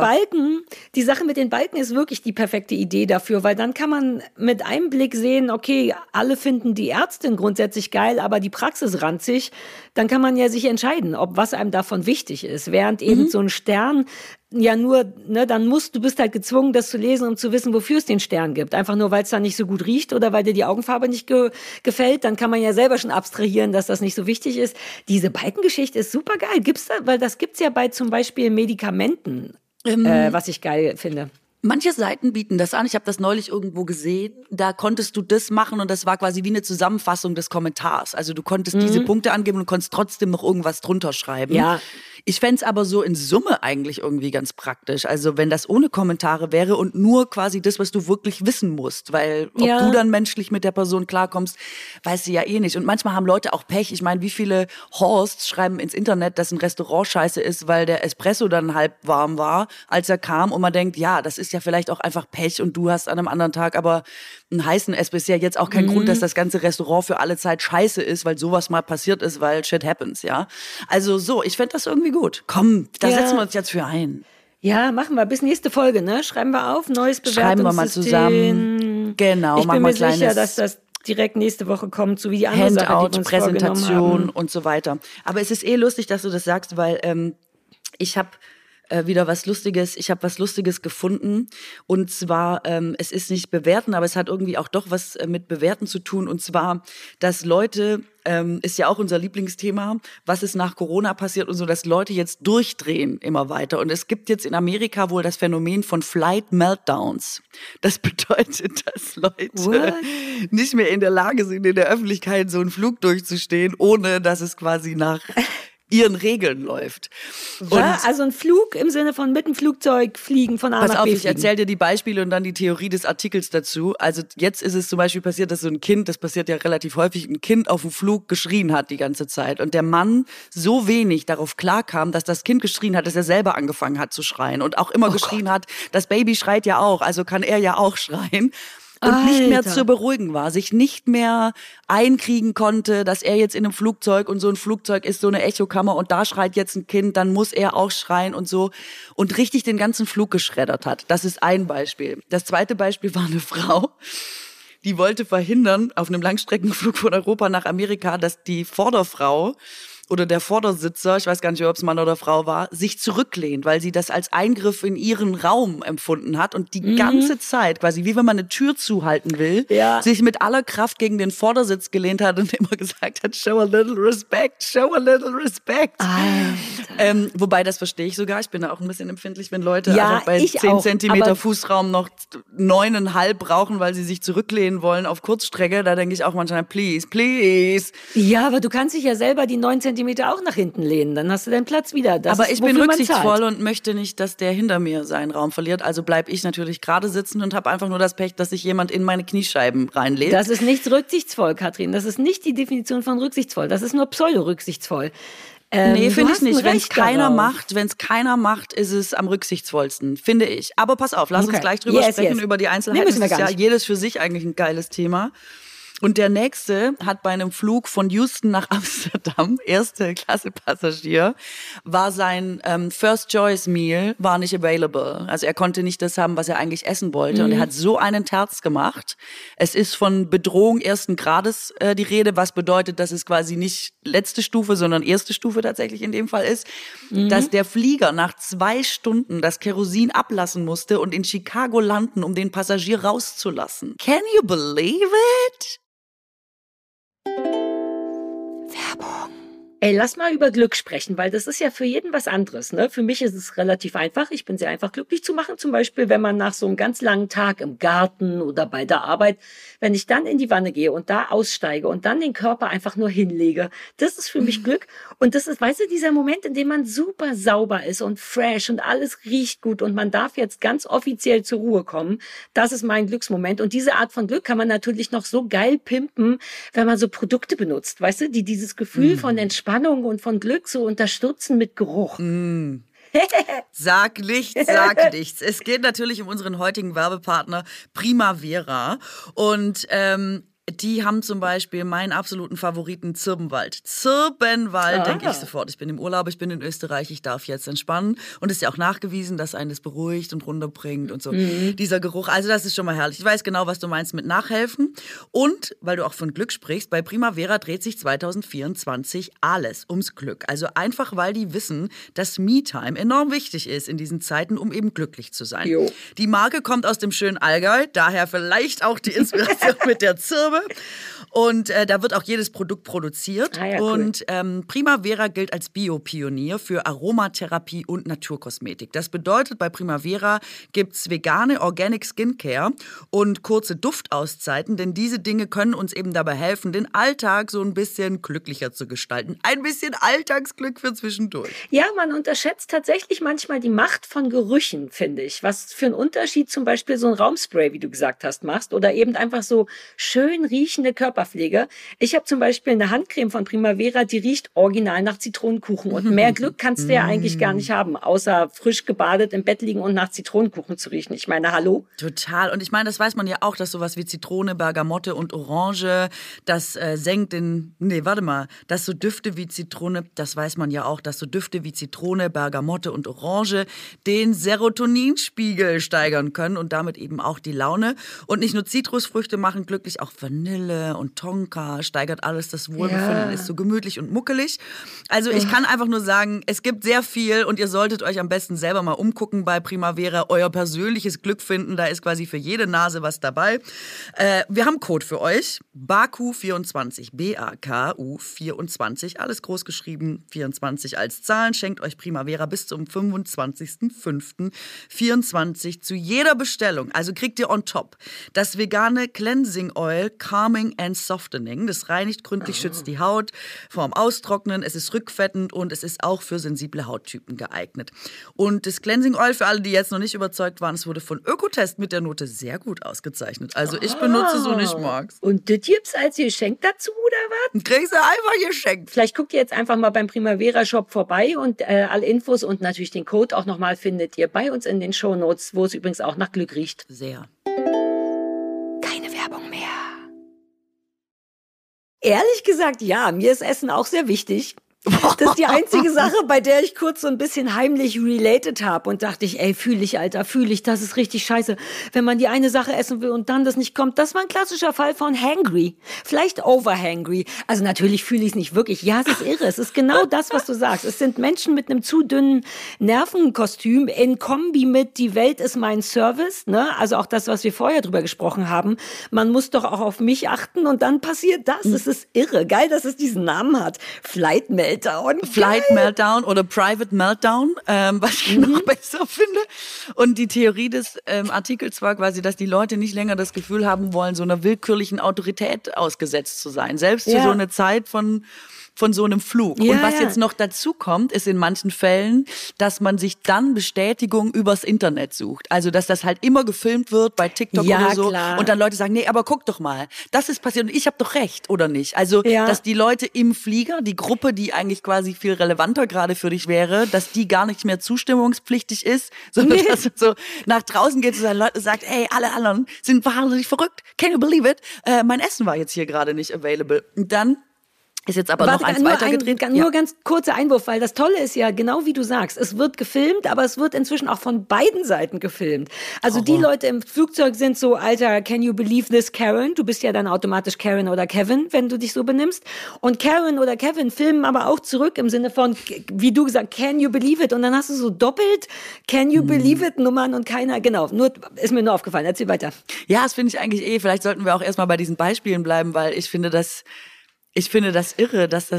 [SPEAKER 3] mit den Balken ist wirklich die perfekte Idee dafür, weil dann kann man mit einem Blick sehen, okay, alle finden die Ärztin grundsätzlich geil, aber die Praxis ranzig. Dann kann man ja sich entscheiden, ob was einem davon wichtig ist. Während eben so ein Stern ja nur, du bist halt gezwungen, das zu lesen, um zu wissen, wofür es den Stern gibt. Einfach nur, weil es dann nicht so gut riecht oder weil dir die Augenfarbe nicht gefällt. Dann kann man ja selber schon abstrahieren, dass das nicht so wichtig ist. Diese Balkengeschichte ist super geil. Weil das gibt's ja bei zum Beispiel Medikamenten, was ich geil finde.
[SPEAKER 1] Manche Seiten bieten das an. Ich habe das neulich irgendwo gesehen. Da konntest du das machen und das war quasi wie eine Zusammenfassung des Kommentars. Also du konntest diese Punkte angeben und konntest trotzdem noch irgendwas drunter schreiben. Ja. Ich fände es aber so in Summe eigentlich irgendwie ganz praktisch. Also wenn das ohne Kommentare wäre und nur quasi das, was du wirklich wissen musst. Weil ob du dann menschlich mit der Person klarkommst, weißt du ja eh nicht. Und manchmal haben Leute auch Pech. Ich meine, wie viele Horsts schreiben ins Internet, dass ein Restaurant scheiße ist, weil der Espresso dann halb warm war, als er kam. Und man denkt, ja, das ist ja vielleicht auch einfach Pech und du hast an einem anderen Tag aber einen heißen Espresso. Ist ja jetzt auch kein Grund, dass das ganze Restaurant für alle Zeit scheiße ist, weil sowas mal passiert ist, weil shit happens, ja. Also so, ich fände das irgendwie gut. Komm, da setzen wir uns jetzt für ein.
[SPEAKER 3] Ja, machen wir. Bis nächste Folge, ne? Schreiben wir auf, neues Bewertungssystem.
[SPEAKER 1] Schreiben wir mal zusammen. Genau,
[SPEAKER 3] ich bin mir sicher, dass das direkt nächste Woche kommt, so wie die andere Sache, die wir uns
[SPEAKER 1] Präsentation und so weiter. Aber es ist lustig, dass du das sagst, weil ich habe was Lustiges gefunden. Und zwar, es ist nicht bewerten, aber es hat irgendwie auch doch was mit Bewerten zu tun. Und zwar, dass Leute, ist ja auch unser Lieblingsthema, was ist nach Corona passiert und so, dass Leute jetzt durchdrehen immer weiter. Und es gibt jetzt in Amerika wohl das Phänomen von Flight Meltdowns. Das bedeutet, dass Leute nicht mehr in der Lage sind, in der Öffentlichkeit so einen Flug durchzustehen, ohne dass es quasi nach ihren Regeln läuft.
[SPEAKER 3] Also ein Flug im Sinne von mit dem Flugzeug fliegen von A nach B.
[SPEAKER 1] Pass auf, ich
[SPEAKER 3] fliegen.
[SPEAKER 1] erzähle dir die Beispiele und dann die Theorie des Artikels dazu. Also jetzt ist es zum Beispiel passiert, dass so ein Kind, das passiert ja relativ häufig, ein Kind auf dem Flug geschrien hat die ganze Zeit. Und der Mann so wenig darauf klarkam, dass das Kind geschrien hat, dass er selber angefangen hat zu schreien. Und auch immer geschrien hat, das Baby schreit ja auch, also kann er ja auch schreien. Und nicht mehr zu beruhigen war, sich nicht mehr einkriegen konnte, dass er jetzt in einem Flugzeug und so ein Flugzeug ist so eine Echokammer und da schreit jetzt ein Kind, dann muss er auch schreien und so und richtig den ganzen Flug geschreddert hat. Das ist ein Beispiel. Das zweite Beispiel war eine Frau, die wollte verhindern, auf einem Langstreckenflug von Europa nach Amerika, dass die Vorderfrau oder der Vordersitzer, ich weiß gar nicht, ob es Mann oder Frau war, sich zurücklehnt, weil sie das als Eingriff in ihren Raum empfunden hat und die ganze Zeit, quasi wie wenn man eine Tür zuhalten will, sich mit aller Kraft gegen den Vordersitz gelehnt hat und immer gesagt hat, show a little respect, show a little respect. Wobei, das verstehe ich sogar, ich bin da auch ein bisschen empfindlich, wenn Leute einfach bei 10 Zentimeter Fußraum noch 9,5 brauchen, weil sie sich zurücklehnen wollen auf Kurzstrecke, da denke ich auch manchmal, please, please.
[SPEAKER 3] Ja, aber du kannst dich ja selber die 9 Zentimeter auch nach hinten lehnen, dann hast du deinen Platz wieder.
[SPEAKER 1] Aber ich bin rücksichtsvoll und möchte nicht, dass der hinter mir seinen Raum verliert. Also bleib ich natürlich gerade sitzen und habe einfach nur das Pech, dass sich jemand in meine Kniescheiben reinlegt.
[SPEAKER 3] Das ist nicht rücksichtsvoll, Katrin. Das ist nicht die Definition von rücksichtsvoll. Das ist nur pseudo-rücksichtsvoll.
[SPEAKER 1] Nee, finde ich nicht. Wenn es keiner macht, ist es am rücksichtsvollsten, finde ich. Aber pass auf, lass uns gleich drüber sprechen, über die Einzelheiten. Das ist ja jedes für sich eigentlich ein geiles Thema. Und der nächste hat bei einem Flug von Houston nach Amsterdam, erste Klasse Passagier, war sein First Choice Meal war nicht available. Also er konnte nicht das haben, was er eigentlich essen wollte. Und er hat so einen Terz gemacht. Es ist von Bedrohung ersten Grades die Rede, was bedeutet, dass es quasi nicht letzte Stufe, sondern erste Stufe tatsächlich in dem Fall ist, dass der Flieger nach 2 Stunden das Kerosin ablassen musste und in Chicago landen, um den Passagier rauszulassen. Can you believe it?
[SPEAKER 3] Werbung. Ey, lass mal über Glück sprechen, weil das ist ja für jeden was anderes. Ne? Für mich ist es relativ einfach. Ich bin sehr einfach glücklich zu machen. Zum Beispiel, wenn man nach so einem ganz langen Tag im Garten oder bei der Arbeit, wenn ich dann in die Wanne gehe und da aussteige und dann den Körper einfach nur hinlege, das ist für mich Glück. Und das ist, weißt du, dieser Moment, in dem man super sauber ist und fresh und alles riecht gut und man darf jetzt ganz offiziell zur Ruhe kommen. Das ist mein Glücksmoment. Und diese Art von Glück kann man natürlich noch so geil pimpen, wenn man so Produkte benutzt, weißt du, die dieses Gefühl von Entspannung und von Glück so unterstützen mit Geruch.
[SPEAKER 1] Sag nichts, sag nichts. Es geht natürlich um unseren heutigen Werbepartner Primavera und die haben zum Beispiel meinen absoluten Favoriten Zirbenwald. Zirbenwald, denke ich sofort. Ich bin im Urlaub, ich bin in Österreich, ich darf jetzt entspannen. Und es ist ja auch nachgewiesen, dass einen das beruhigt und runterbringt und so. Dieser Geruch, also das ist schon mal herrlich. Ich weiß genau, was du meinst mit Nachhelfen. Und, weil du auch von Glück sprichst, bei Primavera dreht sich 2024 alles ums Glück. Also einfach, weil die wissen, dass Me-Time enorm wichtig ist in diesen Zeiten, um eben glücklich zu sein.
[SPEAKER 3] Jo.
[SPEAKER 1] Die Marke kommt aus dem schönen Allgäu, daher vielleicht auch die Inspiration mit der Zirbe. Und da wird auch jedes Produkt produziert.
[SPEAKER 3] Ah ja, cool.
[SPEAKER 1] Und Primavera gilt als Biopionier für Aromatherapie und Naturkosmetik. Das bedeutet, bei Primavera gibt's vegane Organic Skincare und kurze Duftauszeiten, denn diese Dinge können uns eben dabei helfen, den Alltag so ein bisschen glücklicher zu gestalten. Ein bisschen Alltagsglück für zwischendurch.
[SPEAKER 3] Ja, man unterschätzt tatsächlich manchmal die Macht von Gerüchen, finde ich. Was für einen Unterschied zum Beispiel so ein Raumspray, wie du gesagt hast, machst. Oder eben einfach so schön riechende Körperpflege. Ich habe zum Beispiel eine Handcreme von Primavera, die riecht original nach Zitronenkuchen. Und mehr Glück kannst du ja eigentlich gar nicht haben, außer frisch gebadet im Bett liegen und nach Zitronenkuchen zu riechen. Ich meine, hallo?
[SPEAKER 1] Total. Und ich meine, das weiß man ja auch, dass sowas wie Zitrone, Bergamotte und Orange, das senkt dass so Düfte wie Zitrone, das weiß man ja auch, dass so Düfte wie Zitrone, Bergamotte und Orange den Serotoninspiegel steigern können und damit eben auch die Laune. Und nicht nur Zitrusfrüchte machen glücklich, auch Vanille und Tonka steigert alles das Wohlbefinden, ist so gemütlich und muckelig. Also ich kann einfach nur sagen, es gibt sehr viel und ihr solltet euch am besten selber mal umgucken bei Primavera, euer persönliches Glück finden, da ist quasi für jede Nase was dabei. Wir haben einen Code für euch, BAKU24, BAKU24, alles groß geschrieben, 24 als Zahlen, schenkt euch Primavera bis zum 25.05.24 zu jeder Bestellung, also kriegt ihr on top das vegane Cleansing Oil Calming and Softening. Das reinigt gründlich, schützt die Haut vorm Austrocknen. Es ist rückfettend und es ist auch für sensible Hauttypen geeignet. Und das Cleansing Oil, für alle, die jetzt noch nicht überzeugt waren, es wurde von Ökotest mit der Note sehr gut ausgezeichnet. Also ich benutze es und ich mag's.
[SPEAKER 3] Und das gibt's als Geschenk dazu, oder was?
[SPEAKER 1] Kriegst du einfach geschenkt.
[SPEAKER 3] Vielleicht guckt ihr jetzt einfach mal beim Primavera Shop vorbei und alle Infos und natürlich den Code auch nochmal findet ihr bei uns in den Shownotes, wo es übrigens auch nach Glück riecht.
[SPEAKER 1] Sehr.
[SPEAKER 3] Keine Werbung mehr. Ehrlich gesagt, ja, mir ist Essen auch sehr wichtig. Das ist die einzige Sache, bei der ich kurz so ein bisschen heimlich related habe und dachte ich, ey, fühle ich, Alter, fühle ich, das ist richtig scheiße. Wenn man die eine Sache essen will und dann das nicht kommt, das war ein klassischer Fall von hangry. Vielleicht overhangry. Also natürlich fühle ich es nicht wirklich. Ja, es ist irre. Es ist genau das, was du sagst. Es sind Menschen mit einem zu dünnen Nervenkostüm in Kombi mit die Welt ist mein Service, ne? Also auch das, was wir vorher drüber gesprochen haben. Man muss doch auch auf mich achten und dann passiert das. Es ist irre. Geil, dass es diesen Namen hat. Flight Meltdown.
[SPEAKER 1] Flight Meltdown oder Private Meltdown, was ich noch besser finde. Und die Theorie des Artikels war quasi, dass die Leute nicht länger das Gefühl haben wollen, so einer willkürlichen Autorität ausgesetzt zu sein. Selbst für so eine Zeit von so einem Flug.
[SPEAKER 3] Ja,
[SPEAKER 1] und was jetzt noch dazu kommt, ist in manchen Fällen, dass man sich dann Bestätigung übers Internet sucht. Also, dass das halt immer gefilmt wird bei TikTok oder so.
[SPEAKER 3] Klar.
[SPEAKER 1] Und dann Leute sagen, nee, aber guck doch mal, das ist passiert und ich habe doch recht, oder nicht? Also, dass die Leute im Flieger, die Gruppe, die eigentlich quasi viel relevanter gerade für dich wäre, dass die gar nicht mehr zustimmungspflichtig ist, sondern dass es so nach draußen geht zu seinen Leuten und sagt, ey, alle anderen sind wahnsinnig verrückt. Can you believe it? Mein Essen war jetzt hier gerade nicht available. Und dann ist jetzt aber noch eins weitergedreht.
[SPEAKER 3] Nur ganz kurzer Einwurf, weil das Tolle ist ja, genau wie du sagst, es wird gefilmt, aber es wird inzwischen auch von beiden Seiten gefilmt. Also die Leute im Flugzeug sind so, Alter, can you believe this, Karen? Du bist ja dann automatisch Karen oder Kevin, wenn du dich so benimmst. Und Karen oder Kevin filmen aber auch zurück im Sinne von, wie du gesagt, can you believe it? Und dann hast du so doppelt can you believe it Nummern und keiner, genau, nur ist mir nur aufgefallen. Erzähl weiter.
[SPEAKER 1] Ja, das finde ich eigentlich vielleicht sollten wir auch erstmal bei diesen Beispielen bleiben, weil ich finde das irre, dass das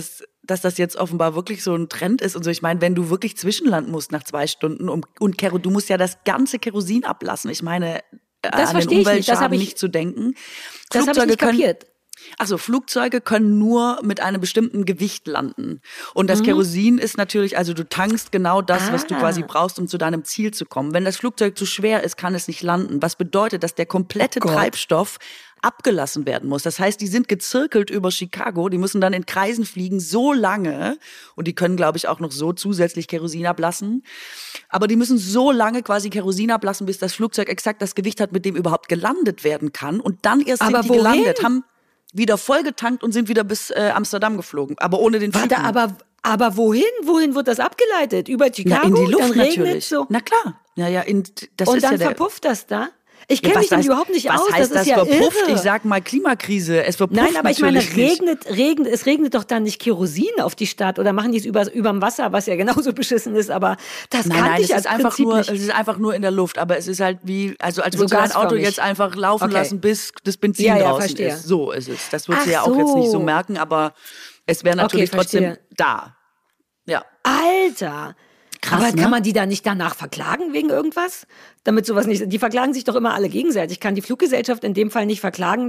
[SPEAKER 1] dass das jetzt offenbar wirklich so ein Trend ist und so. Ich meine, wenn du wirklich zwischenlanden musst nach 2 Stunden du musst ja das ganze Kerosin ablassen. Ich meine,
[SPEAKER 3] das
[SPEAKER 1] an den Umweltschaden nicht zu denken.
[SPEAKER 3] Das habe ich nicht kapiert.
[SPEAKER 1] Also Flugzeuge können nur mit einem bestimmten Gewicht landen. Und das Kerosin ist natürlich, also du tankst genau das, was du quasi brauchst, um zu deinem Ziel zu kommen. Wenn das Flugzeug zu schwer ist, kann es nicht landen. Was bedeutet, dass der komplette Treibstoff abgelassen werden muss. Das heißt, die sind gezirkelt über Chicago, die müssen dann in Kreisen fliegen, so lange, und die können, glaube ich, auch noch so zusätzlich Kerosin ablassen, aber die müssen so lange quasi Kerosin ablassen, bis das Flugzeug exakt das Gewicht hat, mit dem überhaupt gelandet werden kann, und dann erst sind die gelandet, haben wieder vollgetankt und sind wieder bis Amsterdam geflogen, aber ohne den Flug.
[SPEAKER 3] Aber wohin? Wohin wird das abgeleitet? Über Chicago?
[SPEAKER 1] In die Luft
[SPEAKER 3] dann
[SPEAKER 1] natürlich.
[SPEAKER 3] So.
[SPEAKER 1] Na klar. Das
[SPEAKER 3] und
[SPEAKER 1] ist
[SPEAKER 3] dann
[SPEAKER 1] ja
[SPEAKER 3] verpufft das da? Ich kenne mich damit überhaupt nicht aus.
[SPEAKER 1] Was heißt
[SPEAKER 3] das ist ja
[SPEAKER 1] verpufft?
[SPEAKER 3] irre.
[SPEAKER 1] Ich sag mal Klimakrise. Es verpufft.
[SPEAKER 3] Nein, aber ich meine,
[SPEAKER 1] es
[SPEAKER 3] regnet doch dann nicht Kerosin auf die Stadt oder machen die es überm Wasser, was ja genauso beschissen ist, aber das kann ich als Prinzip nicht.
[SPEAKER 1] Es ist einfach nur in der Luft, aber es ist halt wie, als würdest du dein Auto jetzt einfach laufen lassen, bis das Benzin draußen ist. So ist es. Das würdest du ja auch jetzt nicht so merken, aber es wäre natürlich trotzdem da. Ja.
[SPEAKER 3] Alter! Krass, aber kann man die da nicht danach verklagen wegen irgendwas? Damit sowas nicht. Die verklagen sich doch immer alle gegenseitig. Kann die Fluggesellschaft in dem Fall nicht verklagen,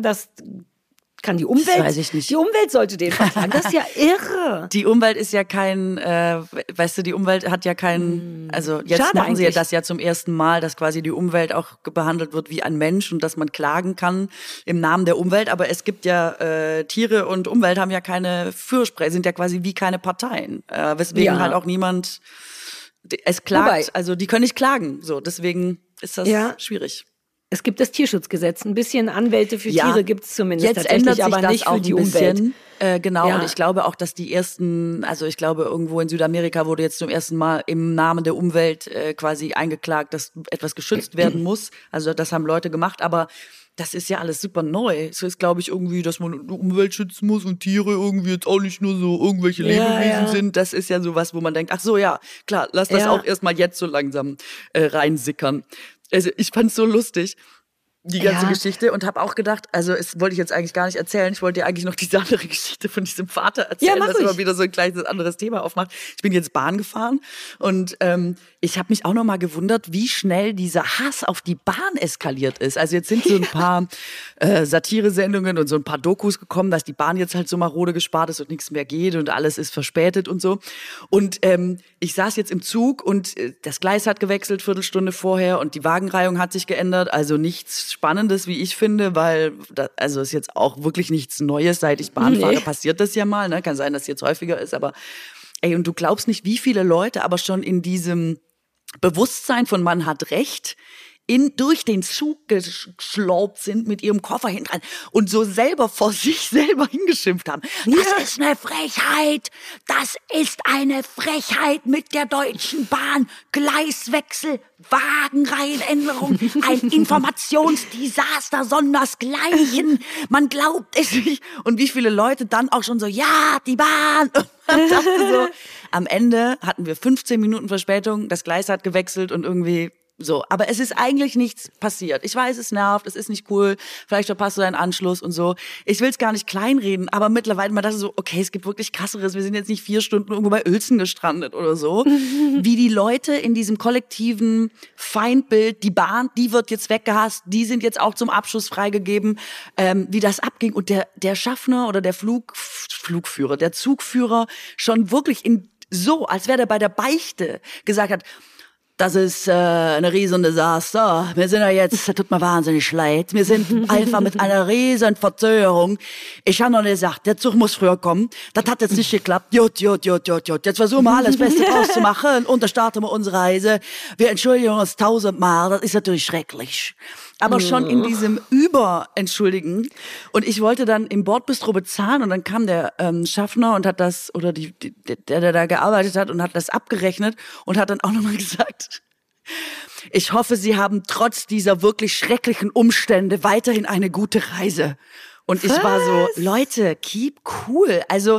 [SPEAKER 3] kann die Umwelt?
[SPEAKER 1] Das weiß ich nicht.
[SPEAKER 3] Die Umwelt sollte den verklagen. Das ist ja irre.
[SPEAKER 1] Die Umwelt ist ja kein, die Umwelt hat ja keinen, also jetzt
[SPEAKER 3] Schade
[SPEAKER 1] machen sie
[SPEAKER 3] eigentlich.
[SPEAKER 1] ja das ja zum ersten Mal, dass quasi die Umwelt auch behandelt wird wie ein Mensch und dass man klagen kann im Namen der Umwelt. Aber es gibt ja, Tiere und Umwelt haben ja keine Fürsprecher, sind ja quasi wie keine Parteien. Weswegen halt auch niemand es klagt, also die können nicht klagen, so, deswegen ist das schwierig.
[SPEAKER 3] Es gibt das Tierschutzgesetz, ein bisschen Anwälte für Tiere gibt es zumindest
[SPEAKER 1] jetzt ändert sich
[SPEAKER 3] aber
[SPEAKER 1] das
[SPEAKER 3] nicht
[SPEAKER 1] auch
[SPEAKER 3] für die
[SPEAKER 1] ein bisschen.
[SPEAKER 3] Umwelt.
[SPEAKER 1] Genau, und ich glaube auch, dass die ersten, also ich glaube irgendwo in Südamerika wurde jetzt zum ersten Mal im Namen der Umwelt quasi eingeklagt, dass etwas geschützt werden muss, also das haben Leute gemacht, aber das ist ja alles super neu. Es ist, glaube ich, irgendwie, dass man die Umwelt schützen muss und Tiere irgendwie jetzt auch nicht nur so irgendwelche Lebewesen sind. Das ist ja sowas, wo man denkt, ach so, ja, klar, lass das auch erstmal jetzt so langsam reinsickern. Also ich fand's so lustig, die ganze Geschichte, und habe auch gedacht, also es wollte ich jetzt eigentlich gar nicht erzählen, ich wollte dir eigentlich noch diese andere Geschichte von diesem Vater erzählen, was immer wieder so ein kleines anderes Thema aufmacht. Ich bin jetzt Bahn gefahren und ich habe mich auch noch mal gewundert, wie schnell dieser Hass auf die Bahn eskaliert ist. Also jetzt sind so ein paar Satire-Sendungen und so ein paar Dokus gekommen, dass die Bahn jetzt halt so marode gespart ist und nichts mehr geht und alles ist verspätet und so. Und ich saß jetzt im Zug und das Gleis hat gewechselt, Viertelstunde vorher, und die Wagenreihung hat sich geändert, also nichts Spannendes, wie ich finde, weil also ist jetzt auch wirklich nichts Neues, seit ich Bahn fahre, passiert das ja mal, ne? Kann sein, dass es jetzt häufiger ist, aber ey, und du glaubst nicht, wie viele Leute aber schon in diesem Bewusstsein von man hat Recht durch den Zug geschlaubt sind mit ihrem Koffer hinten dran und so selber vor sich selber hingeschimpft haben. Das ist eine Frechheit! Das ist eine Frechheit mit der Deutschen Bahn! Gleiswechsel, Wagenreihenänderung, ein Informationsdesaster sondersgleichen! Man glaubt es nicht! Und wie viele Leute dann auch schon so, ja, die Bahn! Und man dachte so, am Ende hatten wir 15 Minuten Verspätung, das Gleis hat gewechselt und irgendwie so, aber es ist eigentlich nichts passiert. Ich weiß, es nervt, es ist nicht cool, vielleicht verpasst du deinen Anschluss und so. Ich will es gar nicht kleinreden, aber mittlerweile, man dachte so, okay, es gibt wirklich Krasseres, wir sind jetzt nicht 4 Stunden irgendwo bei Uelzen gestrandet oder so. Wie die Leute in diesem kollektiven Feindbild, die Bahn, die wird jetzt weggehasst, die sind jetzt auch zum Abschuss freigegeben, wie das abging. Und der Schaffner oder der Flugführer, der Zugführer schon wirklich so, als wäre der bei der Beichte gesagt hat, das ist eine riesen Desaster. Wir sind ja jetzt, das tut mir wahnsinnig leid. Wir sind einfach mit einer riesen Verzögerung. Ich habe noch gesagt, der Zug muss früher kommen. Das hat jetzt nicht geklappt. Jut. Jetzt versuchen wir alles Beste draus zu machen und dann starten wir unsere Reise. Wir entschuldigen uns 1000-mal. Das ist natürlich schrecklich. Aber schon in diesem Überentschuldigen. Und ich wollte dann im Bordbistro bezahlen und dann kam der Schaffner und hat das, oder der da gearbeitet hat und hat das abgerechnet und hat dann auch nochmal gesagt, ich hoffe, Sie haben trotz dieser wirklich schrecklichen Umstände weiterhin eine gute Reise. Und ich war so, Leute, keep cool. Also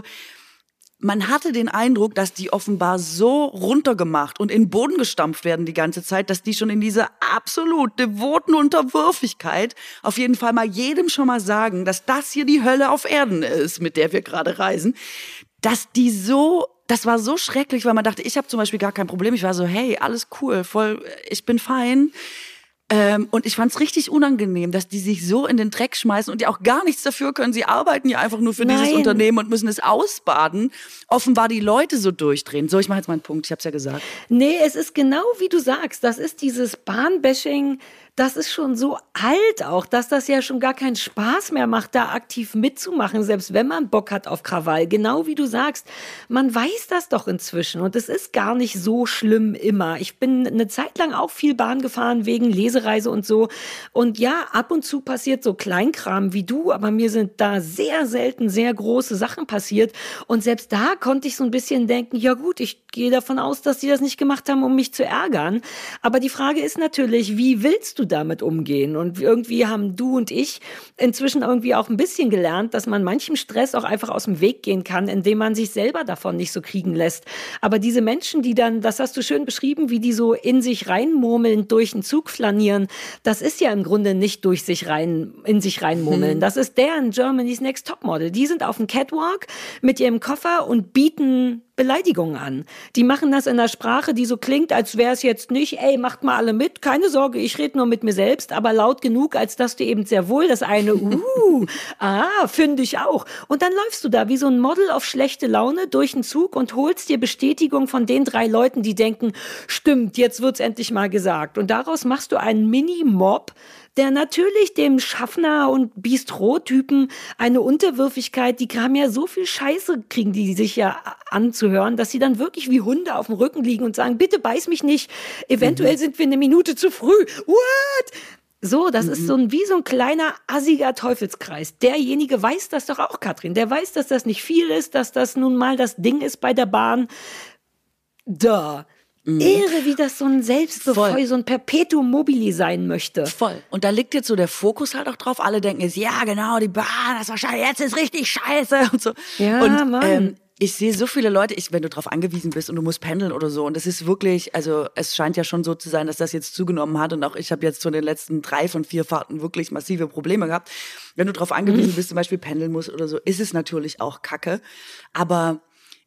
[SPEAKER 1] man hatte den Eindruck, dass die offenbar so runtergemacht und in den Boden gestampft werden die ganze Zeit, dass die schon in dieser absolut devoten Unterwürfigkeit auf jeden Fall mal jedem schon mal sagen, dass das hier die Hölle auf Erden ist, mit der wir gerade reisen. dass die so, das war so schrecklich, weil man dachte, ich habe zum Beispiel gar kein Problem. Ich war so, hey, alles cool, voll, ich bin fein. Und ich fand's richtig unangenehm, dass die sich so in den Dreck schmeißen und die auch gar nichts dafür können. Sie arbeiten ja einfach nur für dieses Unternehmen und müssen es ausbaden. Offenbar die Leute so durchdrehen. So, ich mache jetzt meinen Punkt, ich hab's ja gesagt.
[SPEAKER 3] Nee, es ist genau wie du sagst. Das ist dieses Bahnbashing. Das ist schon so alt auch, dass das ja schon gar keinen Spaß mehr macht, da aktiv mitzumachen, selbst wenn man Bock hat auf Krawall. Genau wie du sagst, man weiß das doch inzwischen und es ist gar nicht so schlimm immer. Ich bin eine Zeit lang auch viel Bahn gefahren wegen Lesereise und so. Und ja, ab und zu passiert so Kleinkram wie du, aber mir sind da sehr selten sehr große Sachen passiert. Und selbst da konnte ich so ein bisschen denken, ja gut, ich gehe davon aus, dass die das nicht gemacht haben, um mich zu ärgern. Aber die Frage ist natürlich, wie willst du damit umgehen? Und irgendwie haben du und ich inzwischen irgendwie auch ein bisschen gelernt, dass man manchem Stress auch einfach aus dem Weg gehen kann, indem man sich selber davon nicht so kriegen lässt. Aber diese Menschen, die dann, das hast du schön beschrieben, wie die so in sich reinmurmelnd durch den Zug flanieren, das ist ja im Grunde nicht durch sich rein, in sich reinmurmeln. Das ist deren Germany's Next Topmodel. Die sind auf dem Catwalk mit ihrem Koffer und bieten Beleidigungen an. Die machen das in einer Sprache, die so klingt, als wäre es jetzt nicht, ey, macht mal alle mit, keine Sorge, ich rede nur mit mir selbst, aber laut genug, als dass du eben sehr wohl das eine, finde ich auch. Und dann läufst du da wie so ein Model auf schlechte Laune durch den Zug und holst dir Bestätigung von den 3 Leuten, die denken, stimmt, jetzt wird's endlich mal gesagt. Und daraus machst du einen Mini-Mob, der natürlich dem Schaffner- und Bistro-Typen eine Unterwürfigkeit, die haben ja so viel Scheiße, kriegen die sich ja anzuhören, dass sie dann wirklich wie Hunde auf dem Rücken liegen und sagen, bitte beiß mich nicht, eventuell sind wir eine Minute zu früh. What? So, das ist wie so ein kleiner, assiger Teufelskreis. Derjenige weiß das doch auch, Katrin. Der weiß, dass das nicht viel ist, dass das nun mal das Ding ist bei der Bahn. Irre, wie das so ein Selbstbefeu, so ein Perpetuum mobile sein möchte.
[SPEAKER 1] Voll. Und da liegt jetzt so der Fokus halt auch drauf. Alle denken jetzt, ja genau, die Bahn, das war scheiße, jetzt ist richtig scheiße und so.
[SPEAKER 3] Ja,
[SPEAKER 1] und,
[SPEAKER 3] Mann.
[SPEAKER 1] Ich sehe so viele Leute, wenn du drauf angewiesen bist und du musst pendeln oder so, und das ist wirklich, also es scheint ja schon so zu sein, dass das jetzt zugenommen hat und auch ich habe jetzt zu den letzten 3 von 4 Fahrten wirklich massive Probleme gehabt. Wenn du drauf angewiesen bist, zum Beispiel pendeln musst oder so, ist es natürlich auch Kacke, aber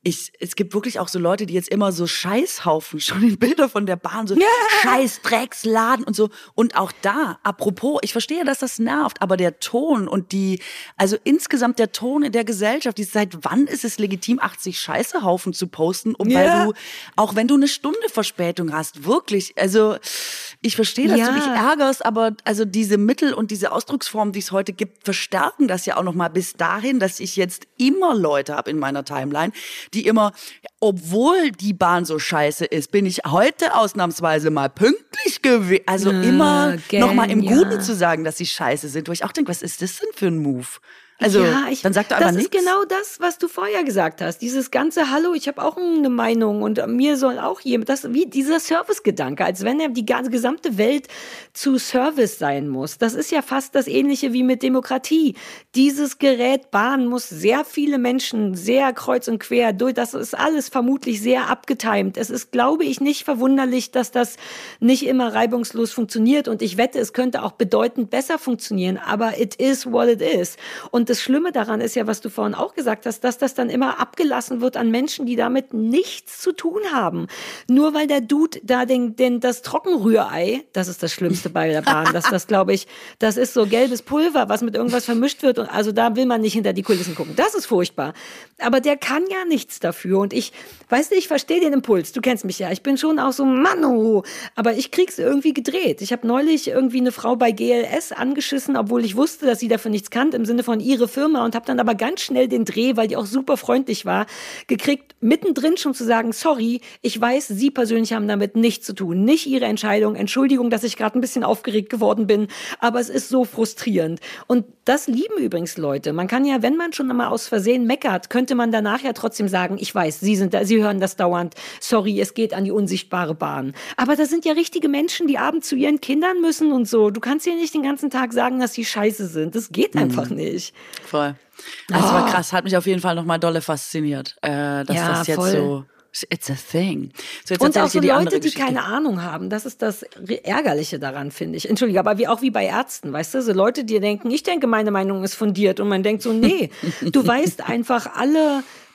[SPEAKER 1] es gibt wirklich auch so Leute, die jetzt immer so Scheißhaufen schon in Bilder von der Bahn, so Scheiß, Drecksladen und so. Und auch da, apropos, ich verstehe, dass das nervt, aber der Ton und also insgesamt der Ton in der Gesellschaft, seit wann ist es legitim, 80 Scheißehaufen zu posten, weil auch wenn du eine Stunde Verspätung hast, wirklich, also ich verstehe, dass du dich ärgerst, aber also diese Mittel und diese Ausdrucksformen, die es heute gibt, verstärken das ja auch nochmal bis dahin, dass ich jetzt immer Leute habe in meiner Timeline, die immer, obwohl die Bahn so scheiße ist, bin ich heute ausnahmsweise mal pünktlich gewesen. Also immer nochmal im Guten zu sagen, dass sie scheiße sind. Wo ich auch denke, was ist das denn für ein Move? Also, dann sagt er aber nichts.
[SPEAKER 3] Das ist genau das, was du vorher gesagt hast. Dieses ganze Hallo, ich habe auch eine Meinung und mir soll auch jemand, wie dieser Servicegedanke, als wenn die ganze gesamte Welt zu Service sein muss. Das ist ja fast das Ähnliche wie mit Demokratie. Dieses Gerät Bahn muss sehr viele Menschen sehr kreuz und quer durch. Das ist alles vermutlich sehr abgetimt. Es ist, glaube ich, nicht verwunderlich, dass das nicht immer reibungslos funktioniert. Und ich wette, es könnte auch bedeutend besser funktionieren. Aber it is what it is. Und das Schlimme daran ist ja, was du vorhin auch gesagt hast, dass das dann immer abgelassen wird an Menschen, die damit nichts zu tun haben. Nur weil der Dude da das Trockenrührei, das ist das Schlimmste bei der Bahn, das glaube ich, das ist so gelbes Pulver, was mit irgendwas vermischt wird. Und also da will man nicht hinter die Kulissen gucken. Das ist furchtbar. Aber der kann ja nichts dafür. Und ich verstehe den Impuls. Du kennst mich ja. Ich bin schon auch so, Mann, aber ich krieg's irgendwie gedreht. Ich habe neulich irgendwie eine Frau bei GLS angeschissen, obwohl ich wusste, dass sie dafür nichts kann, im Sinne von ihre Firma, und habe dann aber ganz schnell den Dreh, weil die auch super freundlich war, gekriegt, mittendrin schon zu sagen, sorry, ich weiß, Sie persönlich haben damit nichts zu tun. Nicht Ihre Entscheidung. Entschuldigung, dass ich gerade ein bisschen aufgeregt geworden bin, aber es ist so frustrierend. Und das lieben übrigens Leute. Man kann ja, wenn man schon einmal aus Versehen meckert, könnte man danach ja trotzdem sagen, ich weiß, Sie hören das dauernd, sorry, es geht an die unsichtbare Bahn. Aber das sind ja richtige Menschen, die abends zu ihren Kindern müssen und so. Du kannst ja nicht den ganzen Tag sagen, dass sie scheiße sind. Das geht einfach nicht.
[SPEAKER 1] Voll. Das war krass, hat mich auf jeden Fall nochmal dolle fasziniert, dass das jetzt voll. So, it's a thing. So, jetzt
[SPEAKER 3] und auch so Leute, die
[SPEAKER 1] Geschichte.
[SPEAKER 3] keine Ahnung haben, das ist das Ärgerliche daran, finde ich. Entschuldige, aber auch wie bei Ärzten, weißt du, so Leute, die denken, ich denke, meine Meinung ist fundiert, und man denkt so, nee, du weißt einfach alle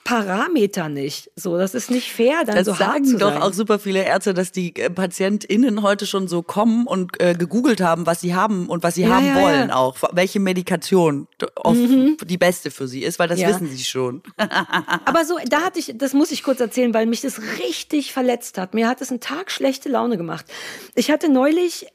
[SPEAKER 3] Parameter nicht. So, das ist nicht fair, dann
[SPEAKER 1] das
[SPEAKER 3] so hart zu
[SPEAKER 1] sagen doch
[SPEAKER 3] sein.
[SPEAKER 1] auch super viele Ärzte, dass die PatientInnen heute schon so kommen und gegoogelt haben, was sie haben und was sie haben wollen auch. Welche Medikation oft die beste für sie ist, weil das wissen sie schon.
[SPEAKER 3] Aber so, das muss ich kurz erzählen, weil mich das richtig verletzt hat. Mir hat es einen Tag schlechte Laune gemacht. Ich hatte neulich,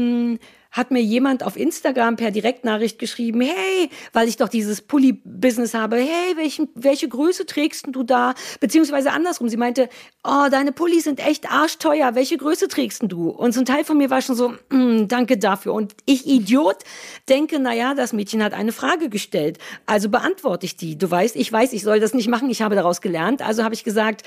[SPEAKER 3] hat mir jemand auf Instagram per Direktnachricht geschrieben, hey, weil ich doch dieses Pulli-Business habe, hey, welche Größe trägst du da? Beziehungsweise andersrum, sie meinte, oh, deine Pullis sind echt arschteuer, welche Größe trägst du? Und so ein Teil von mir war schon so, danke dafür. Und ich, Idiot, denke, naja, das Mädchen hat eine Frage gestellt, also beantworte ich die. Du weißt, ich soll das nicht machen, ich habe daraus gelernt, also habe ich gesagt,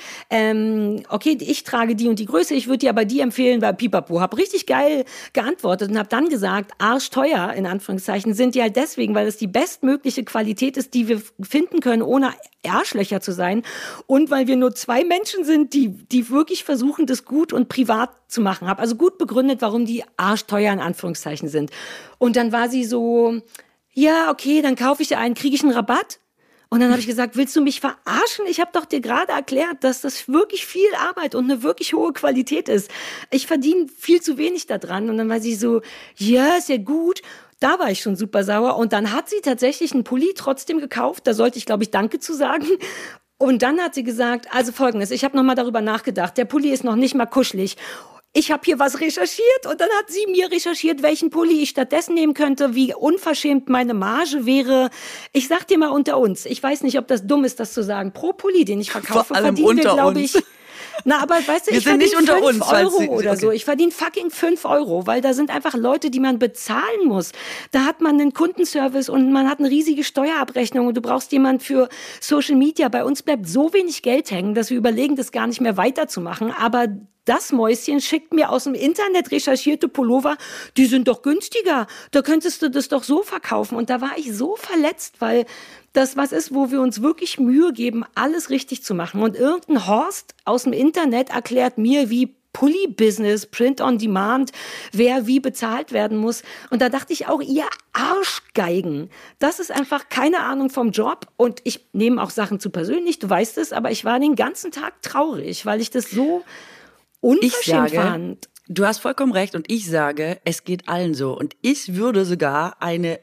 [SPEAKER 3] okay, ich trage die und die Größe, ich würde dir aber die empfehlen, weil Pipapo. Hab richtig geil geantwortet und habe dann gesagt, arschteuer, in Anführungszeichen, sind die halt deswegen, weil es die bestmögliche Qualität ist, die wir finden können, ohne Arschlöcher zu sein. Und weil wir nur 2 Menschen sind, die wirklich versuchen, das gut und privat zu machen. Hab also gut begründet, warum die arschteuer in Anführungszeichen sind. Und dann war sie so, ja, okay, dann kaufe ich dir einen, kriege ich einen Rabatt? Und dann habe ich gesagt, willst du mich verarschen? Ich habe doch dir gerade erklärt, dass das wirklich viel Arbeit und eine wirklich hohe Qualität ist. Ich verdiene viel zu wenig daran. Und dann war sie so, ja, ist ja gut. Da war ich schon super sauer. Und dann hat sie tatsächlich einen Pulli trotzdem gekauft. Da sollte ich, glaube ich, Danke zu sagen. Und dann hat sie gesagt, also Folgendes, ich habe nochmal darüber nachgedacht. Der Pulli ist noch nicht mal kuschelig. Ich habe hier was recherchiert und dann hat sie mir recherchiert, welchen Pulli ich stattdessen nehmen könnte, wie unverschämt meine Marge wäre. Ich sag dir mal unter uns, ich weiß nicht, ob das dumm ist, das zu sagen. Pro Pulli, den ich verkaufe, verdienen wir, glaube ich... Na, aber weißt du, ich verdiene 5 Euro oder so. Ich verdiene fucking 5 Euro, weil da sind einfach Leute, die man bezahlen muss. Da hat man einen Kundenservice und man hat eine riesige Steuerabrechnung und du brauchst jemanden für Social Media. Bei uns bleibt so wenig Geld hängen, dass wir überlegen, das gar nicht mehr weiterzumachen. Aber das Mäuschen schickt mir aus dem Internet recherchierte Pullover, die sind doch günstiger. Da könntest du das doch so verkaufen. Und da war ich so verletzt, weil das was ist, wo wir uns wirklich Mühe geben, alles richtig zu machen. Und irgendein Horst aus dem Internet erklärt mir, wie Pulli-Business, Print on Demand, wer wie bezahlt werden muss. Und da dachte ich auch, ihr Arschgeigen, das ist einfach keine Ahnung vom Job. Und ich nehme auch Sachen zu persönlich, du weißt es, aber ich war den ganzen Tag traurig, weil ich das so unverschämt fand.
[SPEAKER 1] Du hast vollkommen recht und ich sage, es geht allen so. Und ich würde sogar eine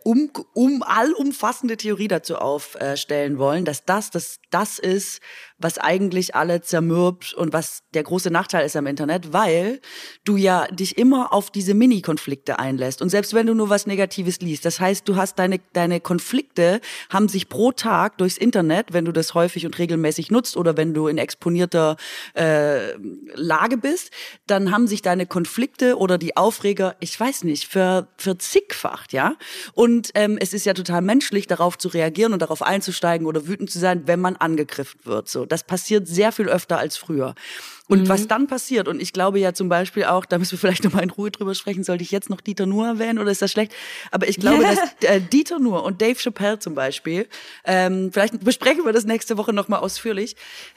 [SPEAKER 1] allumfassende Theorie dazu aufstellen wollen, dass das ist, was eigentlich alle zermürbt und was der große Nachteil ist am Internet, weil du ja dich immer auf diese Mini-Konflikte einlässt. Und selbst wenn du nur was Negatives liest, das heißt, du hast deine Konflikte haben sich pro Tag durchs Internet, wenn du das häufig und regelmäßig nutzt oder wenn du in exponierter Lage bist, dann haben sich deine Konflikte oder die Aufreger, ich weiß nicht, verzigfacht, ja. Und es ist ja total menschlich, darauf zu reagieren und darauf einzusteigen oder wütend zu sein, wenn man angegriffen wird. So, das passiert sehr viel öfter als früher. Und was dann passiert, und ich glaube ja zum Beispiel auch, da müssen wir vielleicht nochmal in Ruhe drüber sprechen, sollte ich jetzt noch Dieter Nuhr erwähnen oder ist das schlecht? Aber ich glaube, dass Dieter Nuhr und Dave Chappelle zum Beispiel, vielleicht besprechen wir das nächste Woche nochmal ausführlich,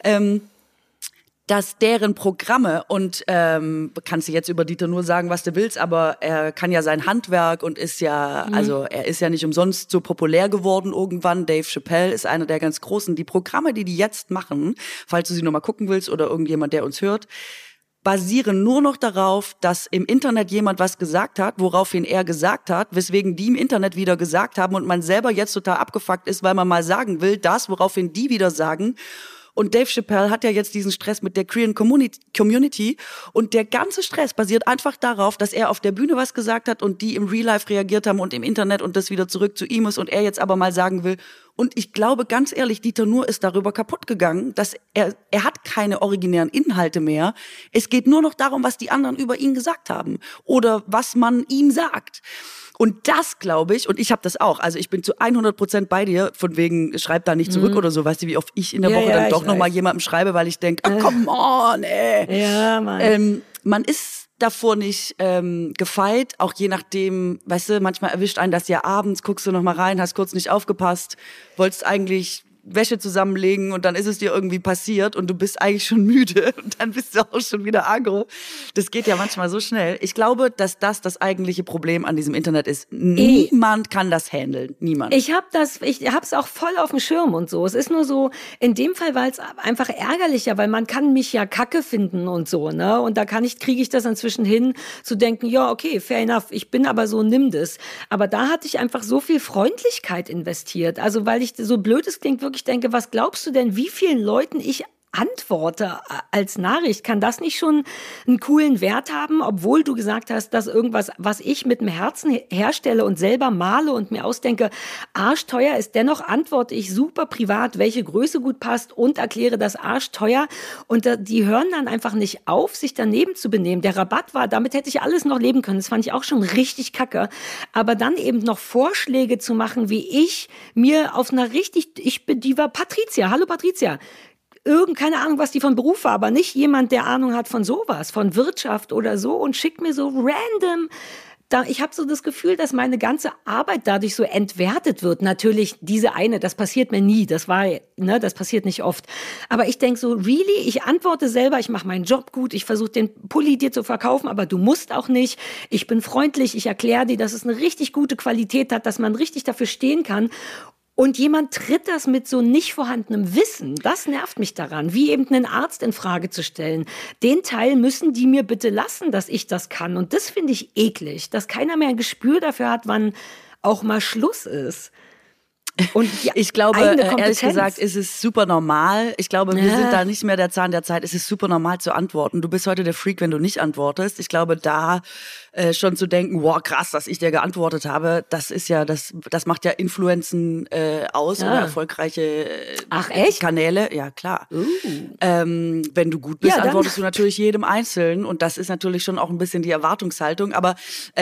[SPEAKER 1] dass deren Programme und kannst du jetzt über Dieter nur sagen, was du willst, aber er kann ja sein Handwerk und ist ja, also er ist ja nicht umsonst so populär geworden irgendwann. Dave Chappelle ist einer der ganz Großen. Die Programme, die jetzt machen, falls du sie nochmal gucken willst oder irgendjemand, der uns hört, basieren nur noch darauf, dass im Internet jemand was gesagt hat, woraufhin er gesagt hat, weswegen die im Internet wieder gesagt haben und man selber jetzt total abgefuckt ist, weil man mal sagen will, das, woraufhin die wieder sagen. Und Dave Chappelle hat ja jetzt diesen Stress mit der queeren Community und der ganze Stress basiert einfach darauf, dass er auf der Bühne was gesagt hat und die im Real Life reagiert haben und im Internet und das wieder zurück zu ihm ist und er jetzt aber mal sagen will. Und ich glaube, ganz ehrlich, Dieter Nuhr ist darüber kaputt gegangen, dass er hat keine originären Inhalte mehr. Es geht nur noch darum, was die anderen über ihn gesagt haben oder was man ihm sagt. Und das glaube ich, und ich habe das auch, also ich bin zu 100% bei dir, von wegen, schreib da nicht zurück oder so, weißt du, wie oft ich in der Woche dann doch nochmal jemandem schreibe, weil ich denke, come on, ey.
[SPEAKER 3] Ja, Mann.
[SPEAKER 1] Man ist davor nicht gefeit, auch je nachdem, weißt du, manchmal erwischt einen das ja abends, guckst du nochmal rein, hast kurz nicht aufgepasst, wolltest eigentlich Wäsche zusammenlegen und dann ist es dir irgendwie passiert und du bist eigentlich schon müde und dann bist du auch schon wieder aggro. Das geht ja manchmal so schnell. Ich glaube, dass das eigentliche Problem an diesem Internet ist. Niemand kann das handeln. Niemand.
[SPEAKER 3] Ich hab's auch voll auf dem Schirm und so. Es ist nur so, in dem Fall war es einfach ärgerlicher, weil man kann mich ja kacke finden und so, ne? Und da kriege ich das inzwischen hin, zu denken, ja, okay, fair enough, ich bin aber so, nimm das. Aber da hatte ich einfach so viel Freundlichkeit investiert. Also, weil ich, so blöd es klingt, wirklich denke, was glaubst du denn, wie vielen Leuten ich antworte als Nachricht? Kann das nicht schon einen coolen Wert haben, obwohl du gesagt hast, dass irgendwas, was ich mit dem Herzen herstelle und selber male und mir ausdenke, arschteuer ist, dennoch antworte ich super privat, welche Größe gut passt und erkläre das arschteuer. Und die hören dann einfach nicht auf, sich daneben zu benehmen. Der Rabatt war, damit hätte ich alles noch leben können. Das fand ich auch schon richtig kacke. Aber dann eben noch Vorschläge zu machen, wie ich mir auf einer die war Patricia. Hallo Patricia. Keine Ahnung, was die von Beruf war, aber nicht jemand, der Ahnung hat von sowas, von Wirtschaft oder so und schickt mir so random. Ich habe so das Gefühl, dass meine ganze Arbeit dadurch so entwertet wird. Natürlich diese eine, das passiert mir nie, das passiert nicht oft. Aber ich denke so, really, ich antworte selber, ich mache meinen Job gut, ich versuche den Pulli dir zu verkaufen, aber du musst auch nicht. Ich bin freundlich, ich erkläre dir, dass es eine richtig gute Qualität hat, dass man richtig dafür stehen kann. Und jemand tritt das mit so nicht vorhandenem Wissen. Das nervt mich daran, wie eben einen Arzt in Frage zu stellen. Den Teil müssen die mir bitte lassen, dass ich das kann. Und das finde ich eklig, dass keiner mehr ein Gespür dafür hat, wann auch mal Schluss ist.
[SPEAKER 1] Und ich glaube, ehrlich gesagt, ist es super normal. Ich glaube, wir sind da nicht mehr der Zahn der Zeit. Es ist super normal zu antworten. Du bist heute der Freak, wenn du nicht antwortest. Ich glaube, da schon zu denken, wow, krass, dass ich dir geantwortet habe, das ist ja, das macht ja Influenzen aus oder erfolgreiche Kanäle. Ja, klar. Wenn du gut bist, antwortest du natürlich jedem Einzelnen und das ist natürlich schon auch ein bisschen die Erwartungshaltung. Aber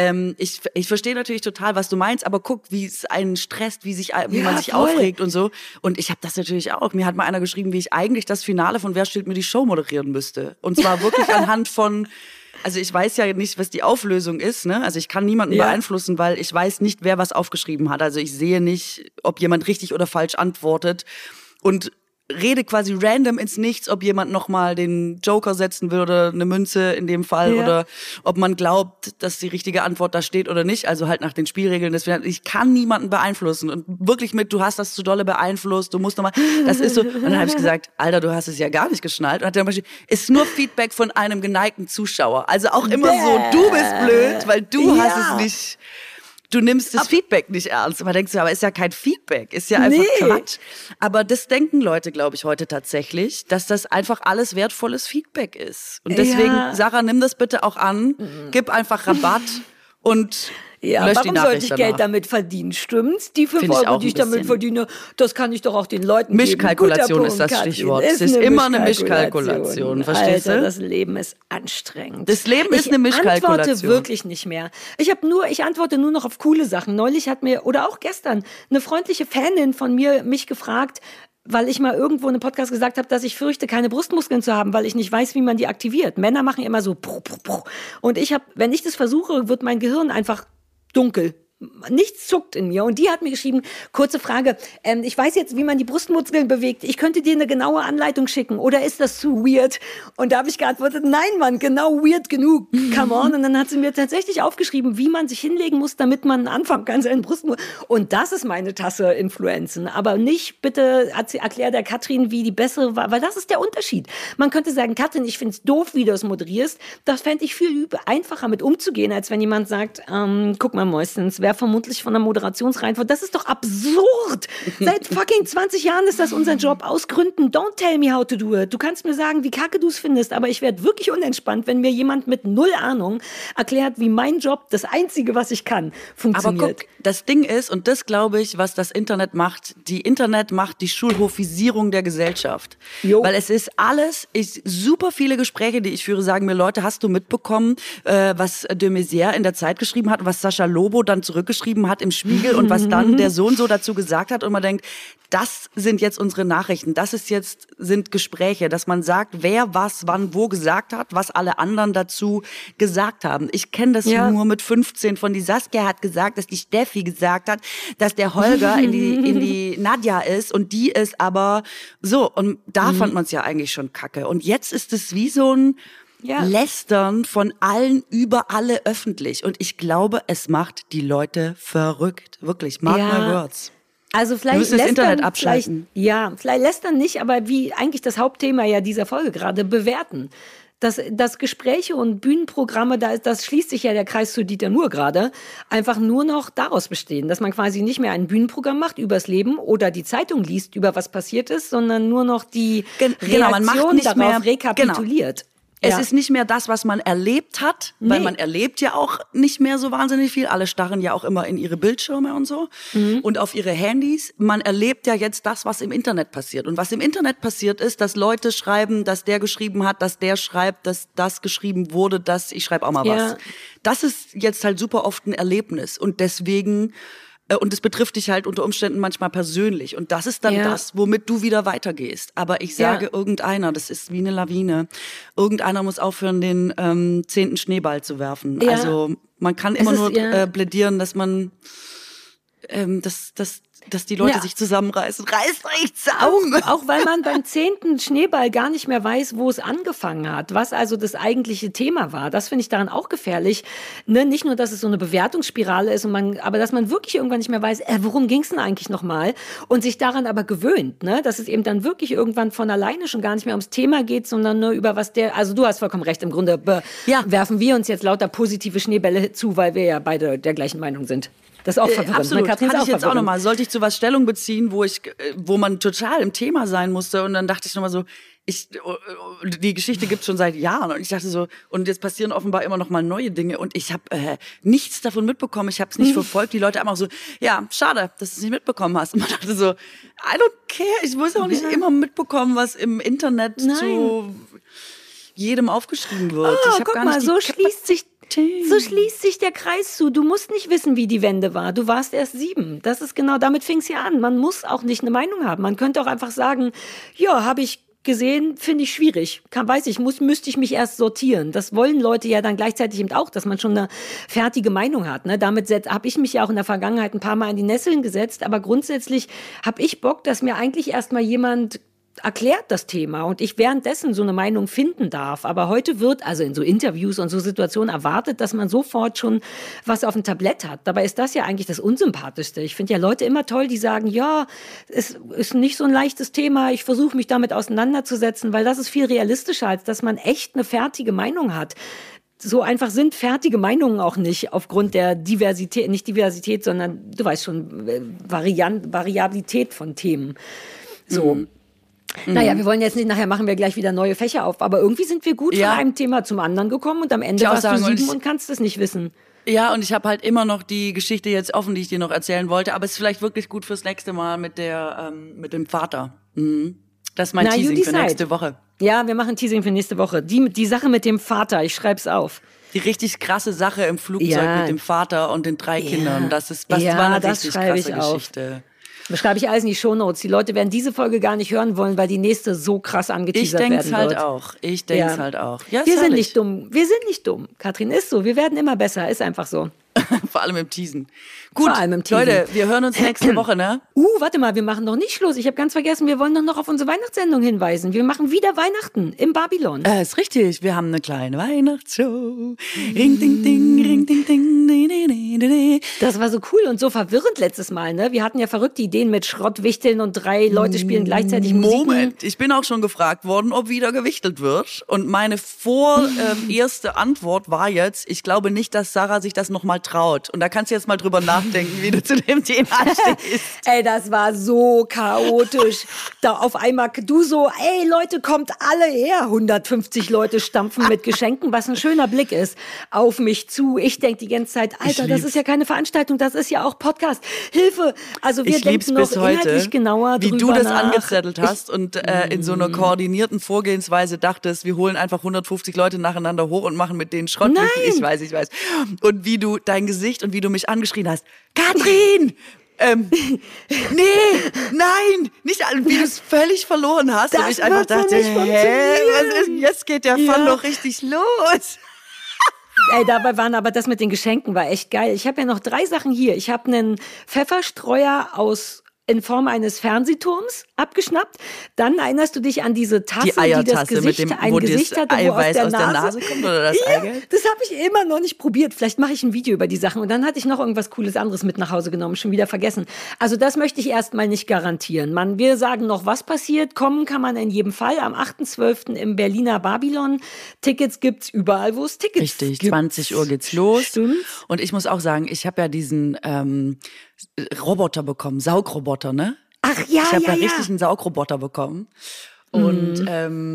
[SPEAKER 1] ich verstehe natürlich total, was du meinst, aber guck, wie es einen stresst, wie man sich aufregt und so. Und ich habe das natürlich auch. Mir hat mal einer geschrieben, wie ich eigentlich das Finale von Wer stiehlt mir die Show moderieren müsste. Und zwar wirklich anhand von... Also ich weiß ja nicht, was die Auflösung ist, ne? Also ich kann niemanden beeinflussen, weil ich weiß nicht, wer was aufgeschrieben hat. Also ich sehe nicht, ob jemand richtig oder falsch antwortet und rede quasi random ins Nichts, ob jemand nochmal den Joker setzen will oder eine Münze in dem Fall oder ob man glaubt, dass die richtige Antwort da steht oder nicht. Also halt nach den Spielregeln. Deswegen, ich kann niemanden beeinflussen und wirklich du hast das zu dolle beeinflusst, du musst nochmal, das ist so. Und dann habe ich gesagt, Alter, du hast es ja gar nicht geschnallt. Und hat er gesagt, ist nur Feedback von einem geneigten Zuschauer. Also auch immer so, du bist blöd, weil du hast es nicht... Du nimmst das Feedback nicht ernst. Und man denkt so, aber ist ja kein Feedback, ist ja einfach Quatsch. Aber das denken Leute, glaube ich, heute tatsächlich, dass das einfach alles wertvolles Feedback ist. Und deswegen, Sarah, nimm das bitte auch an, gib einfach Rabatt und...
[SPEAKER 3] Ja, warum sollte ich Geld damit verdienen, stimmt's? Die 5 Euro, die ich damit verdiene, das kann ich doch auch den Leuten
[SPEAKER 1] Mischkalkulation
[SPEAKER 3] geben.
[SPEAKER 1] ist das Stichwort. Es ist immer eine Mischkalkulation, verstehst du?
[SPEAKER 3] Das Leben ist anstrengend.
[SPEAKER 1] Das Leben ist eine Mischkalkulation.
[SPEAKER 3] Ich antworte wirklich nicht mehr. Ich antworte nur noch auf coole Sachen. Neulich hat mir, oder auch gestern, eine freundliche Fanin von mir mich gefragt, weil ich mal irgendwo in einem Podcast gesagt habe, dass ich fürchte, keine Brustmuskeln zu haben, weil ich nicht weiß, wie man die aktiviert. Männer machen immer so und wenn ich das versuche, wird mein Gehirn einfach dunkel. Nichts zuckt in mir. Und die hat mir geschrieben, kurze Frage, ich weiß jetzt, wie man die Brustmuskeln bewegt. Ich könnte dir eine genaue Anleitung schicken. Oder ist das zu weird? Und da habe ich geantwortet, nein, Mann, genau weird genug. Come on. Und dann hat sie mir tatsächlich aufgeschrieben, wie man sich hinlegen muss, damit man anfangen kann, seinen Brustmuskeln. Und das ist meine Tasse Influenzen. Aber nicht, bitte erklär der Katrin, wie die bessere war. Weil das ist der Unterschied. Man könnte sagen, Katrin, ich finde es doof, wie du es moderierst. Das fände ich viel einfacher mit umzugehen, als wenn jemand sagt, guck mal, Mäustens, wer vermutlich von der Moderationsreihenfolge. Das ist doch absurd. Seit fucking 20 Jahren ist das unser Job. Aus Gründen. Don't tell me how to do it. Du kannst mir sagen, wie kacke du es findest, aber ich werde wirklich unentspannt, wenn mir jemand mit 0 Ahnung erklärt, wie mein Job, das Einzige, was ich kann, funktioniert.
[SPEAKER 1] Aber guck, das Ding ist, und das glaube ich, was das Internet macht, die Schulhofisierung der Gesellschaft. Weil es ist super viele Gespräche, die ich führe, sagen mir Leute, hast du mitbekommen, was de Maizière in der Zeit geschrieben hat, was Sascha Lobo dann zurückgeschrieben hat im Spiegel und was dann der Sohn so dazu gesagt hat und man denkt, das sind jetzt unsere Nachrichten, sind Gespräche, dass man sagt, wer was wann wo gesagt hat, was alle anderen dazu gesagt haben. Ich kenne das nur mit 15 von die Saskia hat gesagt, dass die Steffi gesagt hat, dass der Holger in die Nadja ist und die ist aber so. Und da fand man es ja eigentlich schon kacke. Und jetzt ist es wie so ein Lästern von allen über alle öffentlich. Und ich glaube, es macht die Leute verrückt. Wirklich, mark my words.
[SPEAKER 3] Also vielleicht
[SPEAKER 1] müssen das Internet abschalten.
[SPEAKER 3] Vielleicht lästern nicht, aber wie eigentlich das Hauptthema ja dieser Folge gerade, bewerten. Dass Gespräche und Bühnenprogramme, das schließt sich ja der Kreis zu Dieter Nuhr gerade, einfach nur noch daraus bestehen, dass man quasi nicht mehr ein Bühnenprogramm macht übers Leben oder die Zeitung liest über was passiert ist, sondern nur noch die Reaktion darauf rekapituliert.
[SPEAKER 1] Genau. Es ist nicht mehr das, was man erlebt hat, weil man erlebt ja auch nicht mehr so wahnsinnig viel. Alle starren ja auch immer in ihre Bildschirme und so und auf ihre Handys. Man erlebt ja jetzt das, was im Internet passiert. Und was im Internet passiert ist, dass Leute schreiben, dass der geschrieben hat, dass der schreibt, dass das geschrieben wurde, dass ich schreibe auch mal was. Das ist jetzt halt super oft ein Erlebnis und deswegen und es betrifft dich halt unter Umständen manchmal persönlich. Und das ist dann das, womit du wieder weitergehst. Aber ich sage irgendeiner, das ist wie eine Lawine, irgendeiner muss aufhören, den 10. Schneeball zu werfen. Ja. Also man kann immer nur plädieren, dass man dass die Leute sich zusammenreißen. Reißt euch zusammen!
[SPEAKER 3] Auch weil man beim 10. Schneeball gar nicht mehr weiß, wo es angefangen hat, was also das eigentliche Thema war. Das finde ich daran auch gefährlich. Ne? Nicht nur, dass es so eine Bewertungsspirale ist, aber dass man wirklich irgendwann nicht mehr weiß, worum ging es denn eigentlich nochmal? Und sich daran aber gewöhnt, ne? Dass es eben dann wirklich irgendwann von alleine schon gar nicht mehr ums Thema geht, sondern nur über was also du hast vollkommen recht, im Grunde werfen wir uns jetzt lauter positive Schneebälle zu, weil wir ja beide der gleichen Meinung sind. Das ist auch verwirrend.
[SPEAKER 1] Absolut. Hatte ich jetzt auch nochmal. Sollte ich zu was Stellung beziehen, wo man total im Thema sein musste. Und dann dachte ich nochmal so, die Geschichte gibt's schon seit Jahren. Und ich dachte so, und jetzt passieren offenbar immer noch mal neue Dinge. Und ich habe nichts davon mitbekommen. Ich habe es nicht verfolgt. Die Leute einfach so, ja, schade, dass du es nicht mitbekommen hast. Und man dachte so, I don't care. Ich muss auch nicht immer mitbekommen, was im Internet zu jedem aufgeschrieben wird.
[SPEAKER 3] Oh, guck mal, so schließt sich der Kreis zu. Du musst nicht wissen, wie die Wende war. Du warst erst 7. Das ist genau, damit fing es ja an. Man muss auch nicht eine Meinung haben. Man könnte auch einfach sagen, ja, habe ich gesehen, finde ich schwierig. Müsste ich mich erst sortieren. Das wollen Leute ja dann gleichzeitig eben auch, dass man schon eine fertige Meinung hat. Ne? Damit habe ich mich ja auch in der Vergangenheit ein paar Mal in die Nesseln gesetzt. Aber grundsätzlich habe ich Bock, dass mir eigentlich erstmal jemand erklärt das Thema und ich währenddessen so eine Meinung finden darf. Aber heute wird also in so Interviews und so Situationen erwartet, dass man sofort schon was auf dem Tablett hat. Dabei ist das ja eigentlich das Unsympathischste. Ich finde ja Leute immer toll, die sagen, ja, es ist nicht so ein leichtes Thema, ich versuche mich damit auseinanderzusetzen, weil das ist viel realistischer, als dass man echt eine fertige Meinung hat. So einfach sind fertige Meinungen auch nicht aufgrund der Diversität, nicht Diversität, sondern du weißt schon, Variabilität von Themen. So. Naja, wir wollen jetzt nicht, nachher machen wir gleich wieder neue Fächer auf, aber irgendwie sind wir gut von einem Thema zum anderen gekommen und am Ende warst du 7 und kannst es nicht wissen.
[SPEAKER 1] Ja, und ich habe halt immer noch die Geschichte jetzt offen, die ich dir noch erzählen wollte, aber es ist vielleicht wirklich gut fürs nächste Mal mit dem Vater. Das ist mein Teasing für nächste Woche.
[SPEAKER 3] Ja, wir machen Teasing für nächste Woche. Die Sache mit dem Vater, ich schreib's auf.
[SPEAKER 1] Die richtig krasse Sache im Flugzeug mit dem Vater und den 3 Kindern. Das war eine richtig krasse Geschichte.
[SPEAKER 3] Das schreibe ich alles in die Shownotes. Die Leute werden diese Folge gar nicht hören wollen, weil die nächste so krass angeteasert werden wird.
[SPEAKER 1] Ich denke es halt auch. Ja,
[SPEAKER 3] wir sind nicht dumm. Wir sind nicht dumm. Katrin, ist so. Wir werden immer besser. Ist einfach so.
[SPEAKER 1] Vor allem im Teasen. Gut, Leute, wir hören uns nächste Woche, ne?
[SPEAKER 3] Warte mal, wir machen noch nicht Schluss. Ich habe ganz vergessen, wir wollen doch noch auf unsere Weihnachtssendung hinweisen. Wir machen wieder Weihnachten im Babylon.
[SPEAKER 1] Ist richtig, wir haben eine kleine Weihnachtsshow. Ring, ding, ding, ring, ding, ding, ding, ding, ding.
[SPEAKER 3] Das war so cool und so verwirrend letztes Mal, ne? Wir hatten ja verrückte Ideen mit Schrottwichteln und 3 Leute spielen gleichzeitig Musik.
[SPEAKER 1] Moment, ich bin auch schon gefragt worden, ob wieder gewichtelt wird. Und meine erste Antwort war jetzt, ich glaube nicht, dass Sarah sich das nochmal traut. Und da kannst du jetzt mal drüber nachdenken, wie du zu dem Thema stehst.
[SPEAKER 3] Ey, das war so chaotisch. Da auf einmal du so, ey Leute, kommt alle her. 150 Leute stampfen mit Geschenken, was ein schöner Blick ist, auf mich zu. Ich denke die ganze Zeit, Alter, das das ist ja keine Veranstaltung, das ist ja auch Podcast. Hilfe! Also wir denken noch inhaltlich genauer drüber
[SPEAKER 1] wie du das
[SPEAKER 3] nach.
[SPEAKER 1] angezettelt hast und in so einer koordinierten Vorgehensweise dachtest, wir holen einfach 150 Leute nacheinander hoch und machen mit denen Schrottwichtel. Ich weiß. Und wie du dein Gesicht und wie du mich angeschrien hast. Katrin! Nee, nein, nicht alle, wie du es völlig verloren hast. Und ich einfach dachte, was ist denn, jetzt geht der Fun doch richtig los.
[SPEAKER 3] Ey, dabei waren aber das mit den Geschenken war echt geil. Ich habe ja noch 3 Sachen hier. Ich habe einen Pfefferstreuer in Form eines Fernsehturms abgeschnappt. Dann erinnerst du dich an diese Tasse, die das Gesicht, wo
[SPEAKER 1] das
[SPEAKER 3] hatte,
[SPEAKER 1] Eiweiß aus der Nase kommt oder das Eigelb?
[SPEAKER 3] Das habe ich immer noch nicht probiert. Vielleicht mache ich ein Video über die Sachen. Und dann hatte ich noch irgendwas Cooles anderes mit nach Hause genommen, schon wieder vergessen. Also das möchte ich erstmal nicht garantieren. Wir sagen noch, was passiert. Kommen kann man in jedem Fall am 8.12. im Berliner Babylon. Tickets gibt's überall, wo es Tickets gibt.
[SPEAKER 1] Richtig, 20 Uhr geht's los.
[SPEAKER 3] Stimmt.
[SPEAKER 1] Und ich muss auch sagen, ich habe ja diesen Roboter bekommen, Saugroboter, ne?
[SPEAKER 3] Ach ja,
[SPEAKER 1] ich habe ja richtig einen Saugroboter bekommen. Und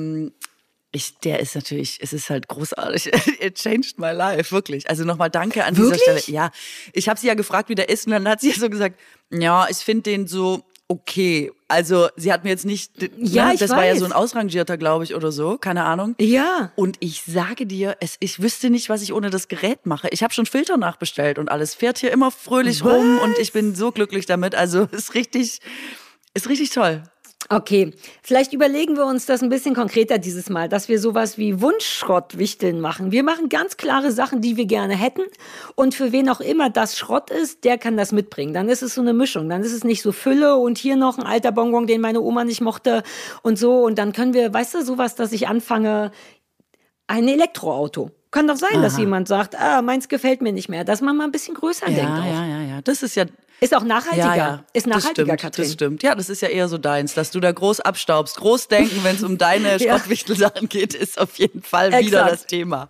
[SPEAKER 1] der ist natürlich, es ist halt großartig. It changed my life, wirklich. Also nochmal danke an dieser Stelle. Ja, ich habe sie ja gefragt, wie der ist. Und dann hat sie ja so gesagt, ja, ich finde den so okay. Also sie hat mir jetzt nicht, das war ja so ein ausrangierter, glaube ich, oder so, keine Ahnung.
[SPEAKER 3] Ja.
[SPEAKER 1] Und ich sage dir, ich wüsste nicht, was ich ohne das Gerät mache. Ich habe schon Filter nachbestellt und alles. Fährt hier immer fröhlich rum und ich bin so glücklich damit. Also ist richtig toll.
[SPEAKER 3] Okay, vielleicht überlegen wir uns das ein bisschen konkreter dieses Mal, dass wir sowas wie Wunschschrottwichteln machen. Wir machen ganz klare Sachen, die wir gerne hätten und für wen auch immer das Schrott ist, der kann das mitbringen. Dann ist es so eine Mischung, dann ist es nicht so Fülle und hier noch ein alter Bonbon, den meine Oma nicht mochte und so und dann können wir, weißt du, sowas, dass ich anfange, ein Elektroauto. Kann doch sein, dass jemand sagt, meins gefällt mir nicht mehr, dass man mal ein bisschen größer denkt auch.
[SPEAKER 1] Ja. Das ist ja...
[SPEAKER 3] Ist auch nachhaltiger.
[SPEAKER 1] Ja,
[SPEAKER 3] ist nachhaltiger,
[SPEAKER 1] das
[SPEAKER 3] Katrin.
[SPEAKER 1] Das stimmt. Ja, das ist ja eher so deins, dass du da groß abstaubst. Groß denken, wenn es um deine Schrottwichtelsachen geht, ist auf jeden Fall wieder das Thema.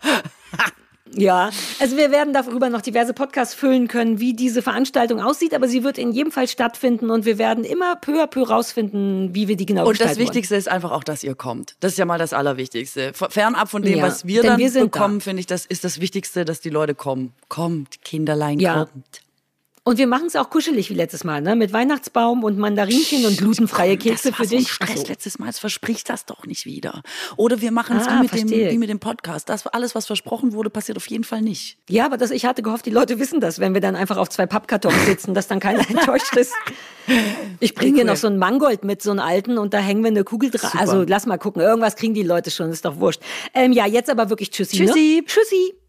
[SPEAKER 3] Ja, also wir werden darüber noch diverse Podcasts füllen können, wie diese Veranstaltung aussieht, aber sie wird in jedem Fall stattfinden und wir werden immer peu à peu rausfinden, wie wir die genau gestalten
[SPEAKER 1] Und das Wichtigste ist einfach auch, dass ihr kommt. Das ist ja mal das Allerwichtigste. Fernab von dem, was wir dann bekommen, finde ich, das ist das Wichtigste, dass die Leute kommen. Kommt, Kinderlein, kommt.
[SPEAKER 3] Und wir machen es auch kuschelig wie letztes Mal, ne? Mit Weihnachtsbaum und Mandarinchen und glutenfreie Kekse für dich.
[SPEAKER 1] Das war so ein Stress letztes Mal, jetzt verspricht das doch nicht wieder. Oder wir machen es wie mit dem Podcast. Das alles, was versprochen wurde, passiert auf jeden Fall nicht.
[SPEAKER 3] Ja, aber ich hatte gehofft, die Leute wissen das, wenn wir dann einfach auf 2 Pappkartons sitzen, dass dann keiner enttäuscht ist. Ich bringe hier noch so einen Mangold mit, so einen alten, und da hängen wir eine Kugel dran. Also lass mal gucken, irgendwas kriegen die Leute schon, ist doch wurscht. Ja, jetzt aber wirklich Tschüssi.
[SPEAKER 1] Tschüssi.
[SPEAKER 3] Ne? Tschüssi.